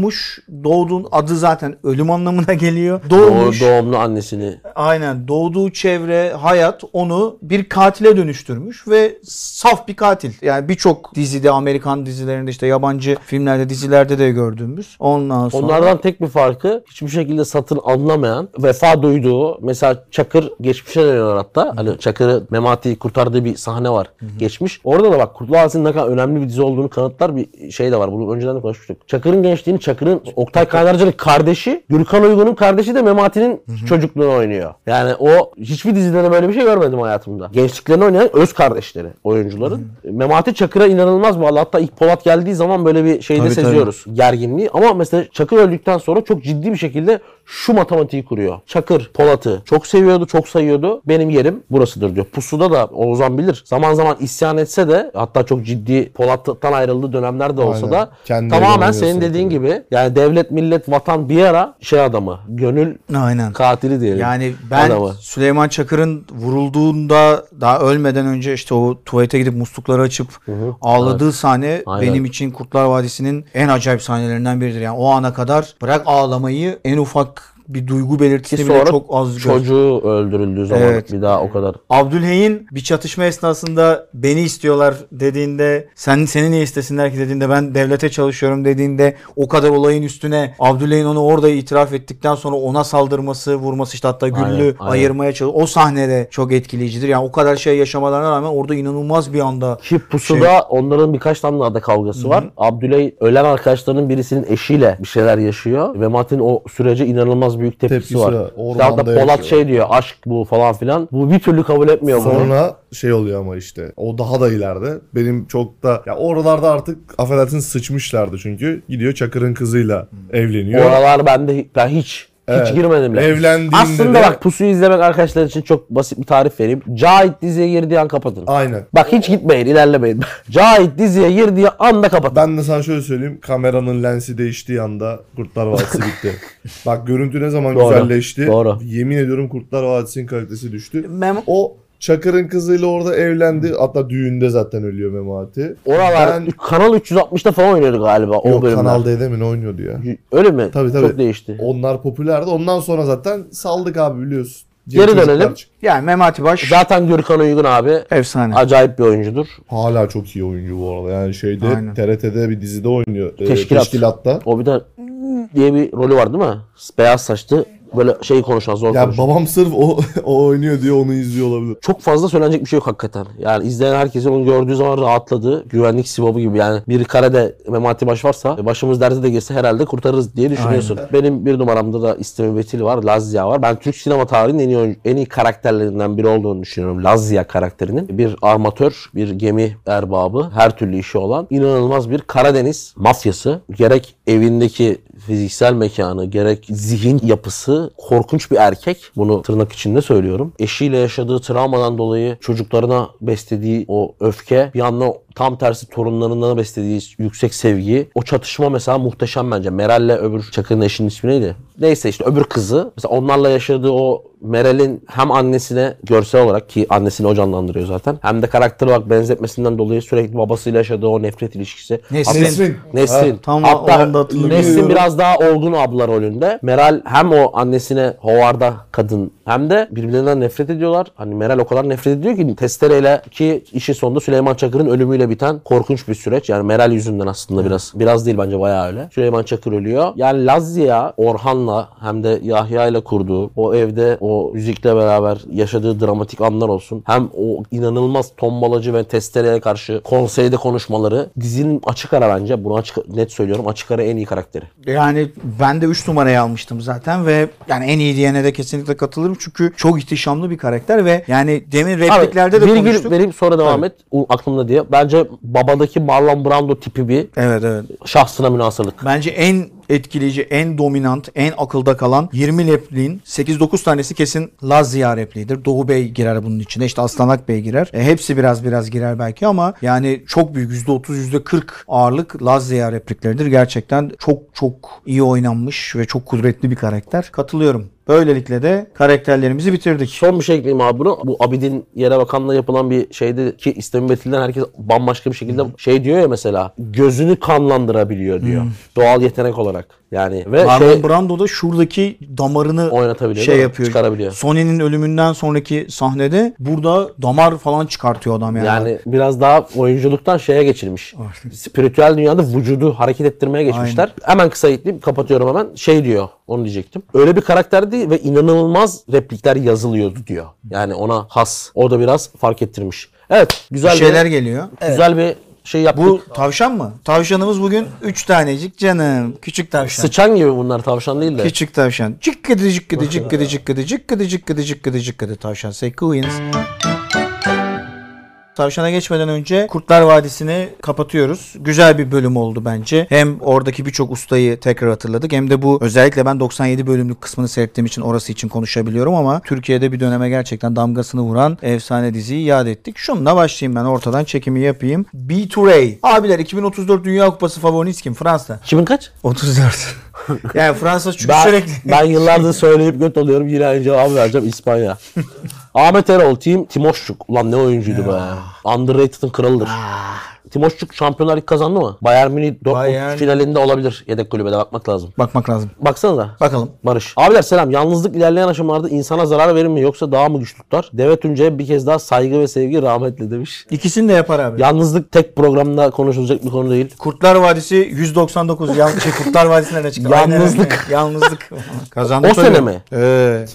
doğduğun adı zaten ölüm anlamına geliyor. Doğumlu annesini. Aynen doğduğu çevre, hayat onu bir katile dönüştürmüş ve saf bir katil. Yani birçok dizide, Amerikan dizilerinde işte yabancı filmlerde, dizilerde de gördüğümüz. Ondan sonra Onlardan tek bir farkı hiçbir şekilde satın alınamayan, vefa duyduğu, mesela Çakır geçmişe dönüyor hatta. Hani Çakır'ı Memati'yi kurtardığı bir sahne var. Geçmiş. Orada da bak Kurtlar Vadisi'nin ne kadar önemli bir dizi olduğunu kanıtlar bir şey de var. Bunu önceden de konuşmuştuk. Çakır'ın gençliğini, Çakır'ın Oktay Kaynarca'nın kardeşi, Gürkan Uygun'un kardeşi de Memati'nin çocukluğunu oynuyor. Yani o hiçbir dizide de böyle bir şey görmedim hayatımda. Gençliklerini oynayan öz kardeşleri oyuncuların. Memati Çakır'a inanılmaz bağlı. Hatta ilk Polat geldiği zaman böyle bir şeyde Tabii, seziyoruz. Gerginliği. Ama mesela Çakır öldükten sonra çok ciddi bir şekilde şu matematiği kuruyor. Çakır Polat'ı çok seviyordu, çok sayıyordu. Benim yerim burasıdır diyor. Pusu'da da Oğuzhan bilir. Zaman zaman isyan etse de hatta çok ciddi Polat'tan ayrıldığı dönemler de olsa Aynen. da Kendileri tamamen oynuyorsa senin dediğin tabii. gibi yani devlet, millet, vatan bir ara şey adamı. Gönül aynen. katili diyelim. Yani ben Adamı. Süleyman Çakır'ın vurulduğunda daha ölmeden önce işte o tuvalete gidip muslukları açıp ağladığı sahne Aynen. benim için Kurtlar Vadisi'nin en acayip sahnelerinden biridir. Yani o ana kadar bırak ağlamayı en ufak bir duygu Ki belirtisini bile sonra çok az gör. çocuğu öldürüldüğü zaman Evet. bir daha o kadar. Abdülhey'in bir çatışma esnasında beni istiyorlar dediğinde seni niye istesinler ki dediğinde ben devlete çalışıyorum dediğinde o kadar olayın üstüne Abdülhey'in onu orada itiraf ettikten sonra ona saldırması, vurması işte hatta Güllü Aynen. ayırmaya çalışıyor. O sahnede çok etkileyicidir. Yani o kadar şey yaşamalarına rağmen orada inanılmaz bir anda Ki Pusu'da onların birkaç tane daha da kavgası var. Abdüley ölen arkadaşlarının birisinin eşiyle bir şeyler yaşıyor. Ve Matin o sürece inanılmaz büyük tepkisi Tepkisi var. var. İşte hatta Ormanda Polat yaşıyor. şey diyor aşk bu falan filan. Bu bir türlü kabul etmiyor bunu. Sonra şey oluyor ama işte o daha da ileride. Benim çok da ya oralarda artık affedersin sıçmışlardı çünkü. Gidiyor Çakır'ın kızıyla evleniyor. Oralar ben hiç girmedim bile. Evlendiğinde Aslında de- bak Pusu'yu izlemek arkadaşlar için çok basit bir tarif vereyim. Cahit diziye girdiği an kapatın. Aynen. Bak hiç gitmeyin, ilerlemeyin. Cahit diziye girdiği anda kapatın. Ben de sana şöyle söyleyeyim. Kameranın lensi değiştiği anda Kurtlar Vadisi bitti. Bak görüntü ne zaman Doğru, güzelleşti. doğru. Yemin ediyorum Kurtlar Vadisi'nin kalitesi düştü. Mem- O Çakır'ın kızıyla orada evlendi. Hatta düğünde zaten ölüyor Memati. Oralar Kanal 360'da falan oynuyordu galiba o Yok bölümler. Kanal D'de mi ne oynuyordu ya? Öyle mi? Tabii. Çok değişti. Onlar popülerdi. Ondan sonra zaten saldık abi biliyorsun. Geri Çocuklar dönelim. çıktı. yani Memati Baş Zaten Gürkan Uygun abi efsane. acayip bir oyuncudur. Hala çok iyi oyuncu bu arada. Yani şeyde Aynen. TRT'de bir dizide oynuyor. Teşkilat. Teşkilatta. O bir de diye bir rolü var değil mi? Beyaz saçlı böyle şey konuşan zor Ya konuşan. babam sırf o oynuyor diye onu izliyor olabilir. Çok fazla söylenecek bir şey yok hakikaten. Yani izleyen herkesin onu gördüğü zaman rahatladığı güvenlik sibabı gibi. Yani bir karede Memati Baş varsa başımız derde de girse herhalde kurtarırız diye düşünüyorsun. Benim bir numaramda da İstemin Betil var, Lazia var. Ben Türk sinema tarihinin en iyi karakterlerinden biri olduğunu düşünüyorum. Lazia karakterinin. Bir armatör, bir gemi erbabı, her türlü işi olan inanılmaz bir Karadeniz mafyası. Gerek evindeki fiziksel mekanı gerek zihin yapısı korkunç bir erkek. Bunu tırnak içinde söylüyorum. Eşiyle yaşadığı travmadan dolayı çocuklarına beslediği o öfke, bir yandan tam tersi torunlarına beslediği yüksek sevgi. O çatışma mesela muhteşem bence. Meral'le öbür Çakır'ın eşinin ismi neydi? Neyse işte öbür kızı. Mesela onlarla yaşadığı o Meral'in hem annesine görsel olarak, ki annesini o canlandırıyor zaten, hem de karakter olarak benzetmesinden dolayı sürekli babasıyla yaşadığı o nefret ilişkisi. Nesrin. Nesrin. Tam o Hatta anda hatırlıyorum. Nesrin biraz daha olgun abla rolünde. Meral hem o annesine hovarda kadın hem de birbirlerinden nefret ediyorlar. Hani Meral o kadar nefret ediyor ki testereyle, ki işin sonunda Süleyman Çakır'ın ölümüyle biten korkunç bir süreç. Yani Meral yüzünden aslında biraz değil bence bayağı öyle. Süleyman Çakır ölüyor. Yani Lazia Orhan'la hem de Yahya ile kurduğu o evde o müzikle beraber yaşadığı dramatik anlar olsun. Hem o inanılmaz tombalacı ve testereye karşı konseyde konuşmaları. Dizinin açık ara bence. Bunu net söylüyorum. Açık ara en iyi karakteri. Yani ben de 3 numarayı almıştım zaten ve yani en iyi diyene de kesinlikle katılırım çünkü çok ihtişamlı bir karakter ve yani demin repliklerde de virgül konuştuk. vereyim sonra devam Evet. et. Aklımda diye. Bence babadaki Marlon Brando tipi bir Evet evet. şahsına münasırlık. Bence en etkileyici, en dominant, en akılda kalan 20 repliğin 8-9 tanesi kesin Lazia repliğidir. Doğu Bey girer bunun içine. İşte Aslanak Bey girer. Hepsi biraz girer belki ama yani çok büyük %30, %40 ağırlık Lazia replikleridir. Gerçekten çok iyi oynanmış ve çok kudretli bir karakter. Katılıyorum. Böylelikle de karakterlerimizi bitirdik. Son bir şey ekleyeyim abi bunu. Bu Abidin Yere Bakan'la yapılan bir şeydi ki İslami Metin'den herkes bambaşka bir şekilde şey diyor ya mesela. Gözünü kanlandırabiliyor diyor. Doğal yetenek olarak. Yani ve Marlon Brando da şuradaki damarını oynatabiliyor, şey değil mi? yapıyor. Çıkarabiliyor. Sony'nin ölümünden sonraki sahnede burada damar falan çıkartıyor adam yani. Yani biraz daha oyunculuktan şeye geçilmiş. Spiritüel dünyada vücudu hareket ettirmeye geçmişler. Hemen kısa ekleyeyim, kapatıyorum hemen. Şey diyor, onu diyecektim. Öyle bir karakterdi ve inanılmaz replikler yazılıyordu diyor. Yani ona has. O da biraz fark ettirmiş. Evet, güzel Bir şeyler geliyor. güzel bir şey yaptık. Bu tavşan mı? Tavşanımız bugün 3 tanecik canım. Küçük tavşan. Sıçan gibi bunlar, tavşan değil de. Küçük tavşan. Cıkkıdı cıkkıdı cıkkıdı cıkkıdı cıkkıdı cıkkıdı cıkkıdı cıkkıdı tavşan. Say Queens. Tavşana geçmeden önce Kurtlar Vadisi'ni kapatıyoruz. Güzel bir bölüm oldu bence. Hem oradaki birçok ustayı tekrar hatırladık hem de bu özellikle ben 97 bölümlük kısmını seyrettiğim için orası için konuşabiliyorum ama Türkiye'de bir döneme gerçekten damgasını vuran efsane diziyi yad ettik. Şununla başlayayım ben, ortadan çekimi yapayım. B2Ray. Abiler 2034 Dünya Kupası favoriniz kim? Fransa. Kimin kaç? 34. Yani Fransa çünkü sürekli... Ben yıllardır söyleyip göt alıyorum. Yine aynı cevabı vereceğim. İspanya. Ahmet Erol, Timoşçuk. Ulan ne oyuncuydu be. Underrated'ın kralıdır. Timoşçuk Şampiyonlar Ligi kazandı mı? Bayern Münih Bayern- finalinde olabilir. Yedek kulübede bakmak lazım. Bakmak lazım. Baksana da. Bakalım. Barış. Abiler selam. Yalnızlık ilerleyen aşamalarda insana zarar verir mi yoksa daha mı güçlü tutar? Deve Tuncay'a bir kez daha saygı ve sevgi rahmetle demiş. İkisini de yapar abi. Yalnızlık tek programda konuşulacak bir konu değil. Kurtlar Vadisi 199. Kurtlar Vadisi nereden çıktı? Yalnızlık. Yalnızlık. Kazandı. O sene mi? 2012-2013.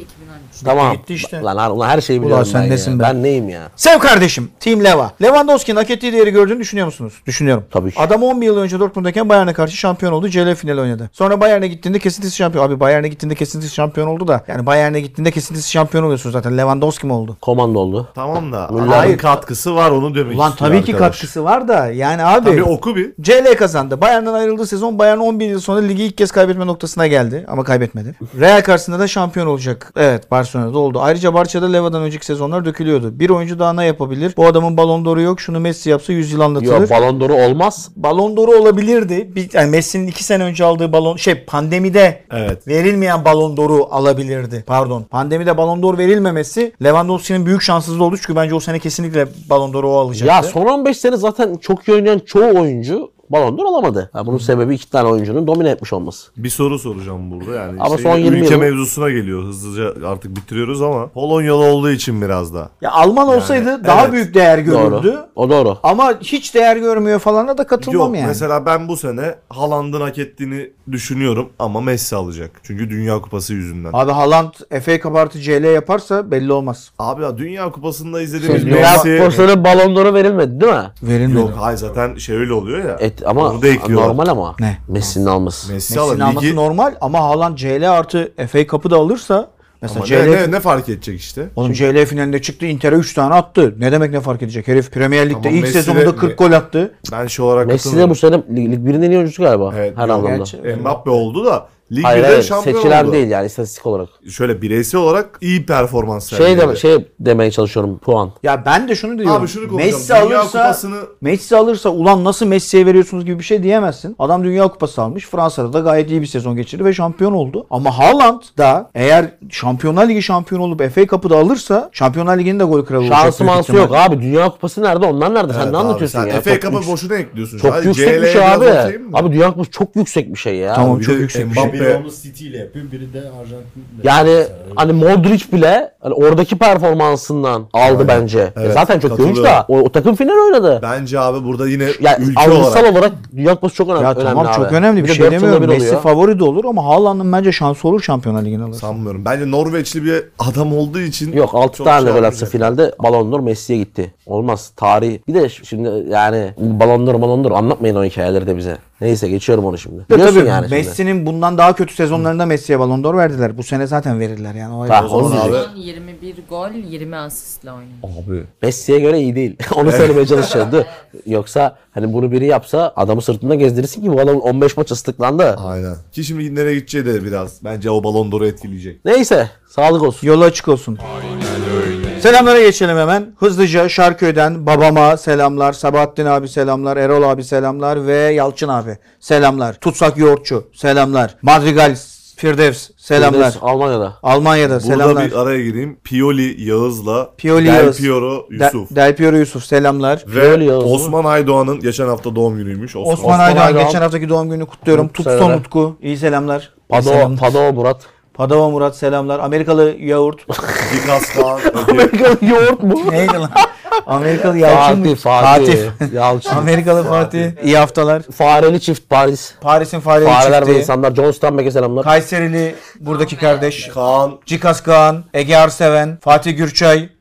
Tamam. Gitti işte. Lan her şeyi biliyorum sen ben nesin ya. be? Ben neyim ya? Sev kardeşim. Team Leva. Lewandowski'nin hak ettiği değeri gördüğünü düşünüyor musunuz? Düşünüyorum. Tabii ki. Adam 11 yıl önce Dortmund'dayken Bayern'e karşı şampiyon oldu. CL finali oynadı. Sonra Bayern'e gittiğinde kesintisiz şampiyon. Abi Bayern'e gittiğinde kesintisiz şampiyon oldu da. Yani Bayern'e gittiğinde kesintisiz şampiyon oluyorsun zaten. Lewandowski mi oldu? Komando oldu. Tamam da Müller- Hayır. Katkısı var onu demek Ulan istiyor tabii ki arkadaş. katkısı var da. Yani abi. Tabii oku bir. CL kazandı. Bayern'den ayrıldığı sezon Bayern 11 yıl sonra ligi ilk kez kaybetme noktasına geldi. Ama kaybetmedi. Real karşısında da şampiyon olacak. Evet, Barcelona'da oldu. Ayrıca Barça'da Leva'dan önceki sezonlar dökülüyordu. Bir oyuncu daha ne yapabilir? Bu adamın Ballon d'Or'u yok. Şunu Messi yapsa 100 yıl anlatılır. Yok, Ballon d'Or'u olmaz. Ballon d'Or'u olabilirdi. Yani Messi'nin 2 sene önce aldığı pandemide Evet. verilmeyen Ballon d'Or'u alabilirdi. Pardon. Pandemide Ballon d'Or verilmemesi Lewandowski'nin büyük şanssızlığı oldu. Çünkü bence o sene kesinlikle Ballon d'Or'u o alacaktı. Ya son 15 sene zaten çok iyi oynayan çoğu oyuncu Ballon d'Or alamadı. Ha, bunun sebebi 2 tane oyuncunun domine etmiş olması. Bir soru soracağım burada yani. Ama işte son 20 ülke yıl- mevzusuna geliyor. Hızlıca artık bitiriyoruz ama Polonyalı olduğu için biraz da. Ya Alman olsaydı daha evet. büyük değer görürdü. Doğru. O doğru. Ama hiç değer görmüyor falana da katılmam Yok yani. mesela ben bu sene Haaland'ın hak ettiğini düşünüyorum ama Messi alacak. Çünkü Dünya Kupası yüzünden. Abi Haaland FA Cup artı CL yaparsa belli olmaz. Abi ya Dünya Kupası'nda izlediğimiz Beyaz Messi... Spor'un Ballon d'Or'u verilmedi değil mi? Verilmedi. Yok hayır zaten şey öyle oluyor ya. Ama Onu da ekliyorlar. normal ama. Ne? Messi'nin alması. Messi Messi'nin alır. alması Ligi... normal ama Haaland CL artı FA Cup'ı da alırsa Mesela Ama CL ne fark edecek işte? Oğlum CL finalinde çıktı, Inter'e 3 tane attı. Ne demek ne fark edecek? Herif Premier Lig'de Tamam, ilk Messi de- sezonunda 40 gol attı. Ben şu olarak Messi de bu sene Lig 1'in en iyi oyuncusu galiba. Evet, her yok, anlamda. gerçi- Mbappe oldu da Lig Hayır 1'de hayır şampiyon seçilen oldu. değil yani istatistik olarak. Şöyle bireysel olarak iyi performans Şey, sergiledi. demeye çalışıyorum puan. Ya ben de şunu diyorum. Abi şunu konuşalım. Messi Dünya alırsa Kupası'nı Messi alırsa ulan nasıl Messi'ye veriyorsunuz gibi bir şey diyemezsin. Adam Dünya Kupası almış. Fransa'da da gayet iyi bir sezon geçirdi ve şampiyon oldu. Ama Haaland da eğer Şampiyonlar Ligi şampiyonu olup FA Cup'ı da alırsa Şampiyonlar Ligi'nin de gol kralı olacak. Şansı büyük mansı ihtimal. yok abi. Dünya Kupası nerede? Onlar nerede? Sen Evet ne abi, anlatıyorsun sen ya? FA Çok Cup'a yüksek- boşuna ekliyorsun. Çok Hadi yüksek bir CL'ye şey biraz abi. bakayım da. Abi Dünya Kupası çok yüksek bir şey ya. Tamam Bir çok de yüksek bir şey. Mbappe- Biri onu City ile yapıyor, biri de Arjantin'le. Yani Mesela öyle. hani Modric bile hani oradaki performansından aldı bence. Evet, Zaten çok iyi oyuncu katılıyorum. da o takım final oynadı. Bence abi burada yine Yani ülke algısal olarak olarak Dünya Kupası çok önemli. Ya tamam abi. çok önemli bir de şey dört yılda demiyorum. bir Messi oluyor. favori de olur ama Haaland'ın bence şansı olur Şampiyonlar Ligi'ni alırsa. sanmıyorum. Bence Norveçli bir adam olduğu için Yok 6 çok tane şey gol atsa yapmayacak. finalde Ballon d'Or Messi'ye gitti. Olmaz. Tarih. Bir de şimdi yani Ballon d'Or anlatmayın o hikayeleri de bize. Neyse geçiyorum onu şimdi. Biliyorsun Tabii yani şimdi. Messi'nin bundan daha kötü sezonlarında Messi'ye Ballon d'Or verdiler. Bu sene zaten verirler yani. O ayrı. Ha, O zaman onu abi 21 gol, 20 asistle oynuyor. abi Messi'ye göre iyi değil. Onu söylemeye çalışıyordu. Yoksa hani bunu biri yapsa adamı sırtında gezdirirsin ki bu adam 15 maç ıslıklandı. aynen. Ki şimdi nereye gideceği de biraz bence o Ballon d'Or'u etkileyecek. Neyse sağlık olsun. Yolu açık olsun. Selamlara geçelim hemen. Hızlıca Şarköy'den babama selamlar, Sabahattin abi selamlar, Erol abi selamlar ve Yalçın abi selamlar. Tutsak Yoğurtçu selamlar. Madrigal Firdevs selamlar. Firdevs, Almanya'da. Almanya'da Burada selamlar. bir araya gireyim. Pioli Yağız'la Pioli Del Yağız. Piero Yusuf. Del Piero Yusuf selamlar. Ve Pioli Yağız mı? Osman Aydoğan'ın geçen hafta doğum günüymüş. Osman Aydoğan Aydoğan. geçen haftaki doğum gününü kutluyorum. Mutlu Tutson seneler. Utku. İyi selamlar. İyi Padova, selamlar. Padova Murat. Padova Murat selamlar. Amerikalı Yoğurt. Dikas Kaan. Amerikalı yoğurt mu? Neydi lan? Amerikalı Yalçın mı? Fatih. Yalçın. Amerikalı Fatih. İyi haftalar. Fareli çift Paris. Paris'in fareli Fareler ve çifti. insanlar. John Steinbeck'e selamlar. Kayserili buradaki kardeş. Kaan. Cikas Kaan, Ege Arseven, Fatih Gürçay,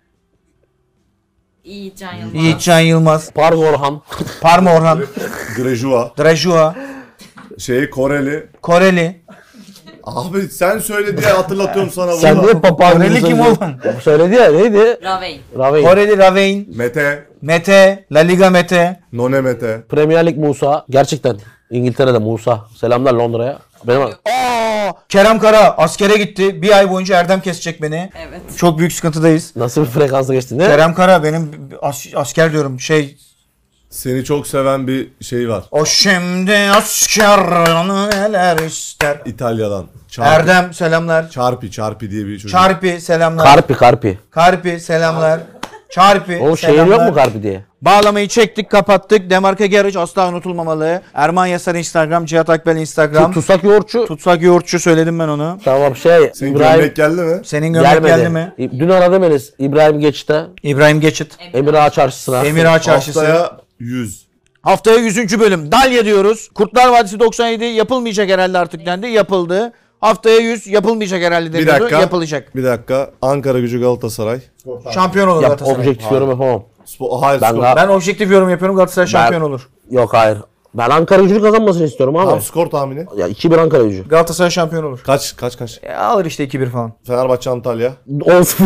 İyi Can Yılmaz. Yiğitcan Yılmaz, Park Orhan. Parma Orhan, Grejua. Drajua, Koreli. Koreli. Abi sen söyle diye hatırlatıyorum sana bunu. Sen de papağan Koreli gibi kim söylüyorsun. oğlum? Söyledi ya neydi? Raveyn. Raveyn. Koreli Raveyn, Mete. Mete, La Liga Mete, None Mete. Premier Lig Musa. Gerçekten İngiltere'de Musa. Selamlar Londra'ya. Benim Kerem Kara askere gitti. Bir ay boyunca Erdem kesecek beni. Evet. Çok büyük sıkıntıdayız. nasıl bir frekansla geçti? Ne? Kerem Kara benim asker diyorum Seni çok seven bir şey var. o şimdi asker neler ister. İtalya'dan. Çarpi. Erdem selamlar. Çarpi diye bir çocuk. Çarpi selamlar. Karpi. Karpi selamlar. Çarpi O şehir selamlar. yok mu Karpi diye? Bağlamayı çektik, kapattık. Demarka Garage asla unutulmamalı. Erman Yasar Instagram, Cihat Akbel Instagram. Tutsak yoğurtçu. Tutsak Yoğurtçu söyledim ben onu. Tamam Senin İbrahim gömlek geldi mi? Senin gömlek gelmedi. geldi mi? Dün aradım Enes. İbrahim Geçit'e. İbrahim Geçit. Emir Ağa Çarşısı'na. Emir Ağa Çarşısı. Haftaya 100. Haftaya 100. bölüm. Dalya diyoruz. Kurtlar Vadisi 97 yapılmayacak herhalde artık dendi. Yapıldı. Haftaya 100 yapılmayacak herhalde Bir deniyordu. dakika. Yapılacak. Bir dakika. Ankara Gücü Galatasaray. Şampiyon olur Galatasaray. Objektif yorum yapamam. Hayır, Ben skor. daha- Ben objektif yorum yapıyorum. Galatasaray şampiyon olur. Yok hayır. Ben Ankara Gücü'nü kazanmasını istiyorum abi. Tamam, skor tahmini. Ya 2-1 Ankara Gücü. Galatasaray şampiyon olur. Kaç? Alır işte 2-1 falan. Fenerbahçe Antalya. 10-0.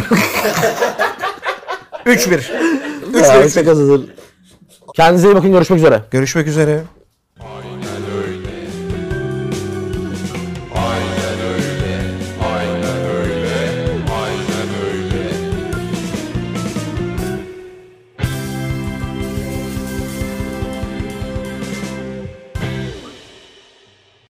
3-1. Ya, şakasız. Kendinize iyi bakın. Görüşmek üzere. Görüşmek üzere.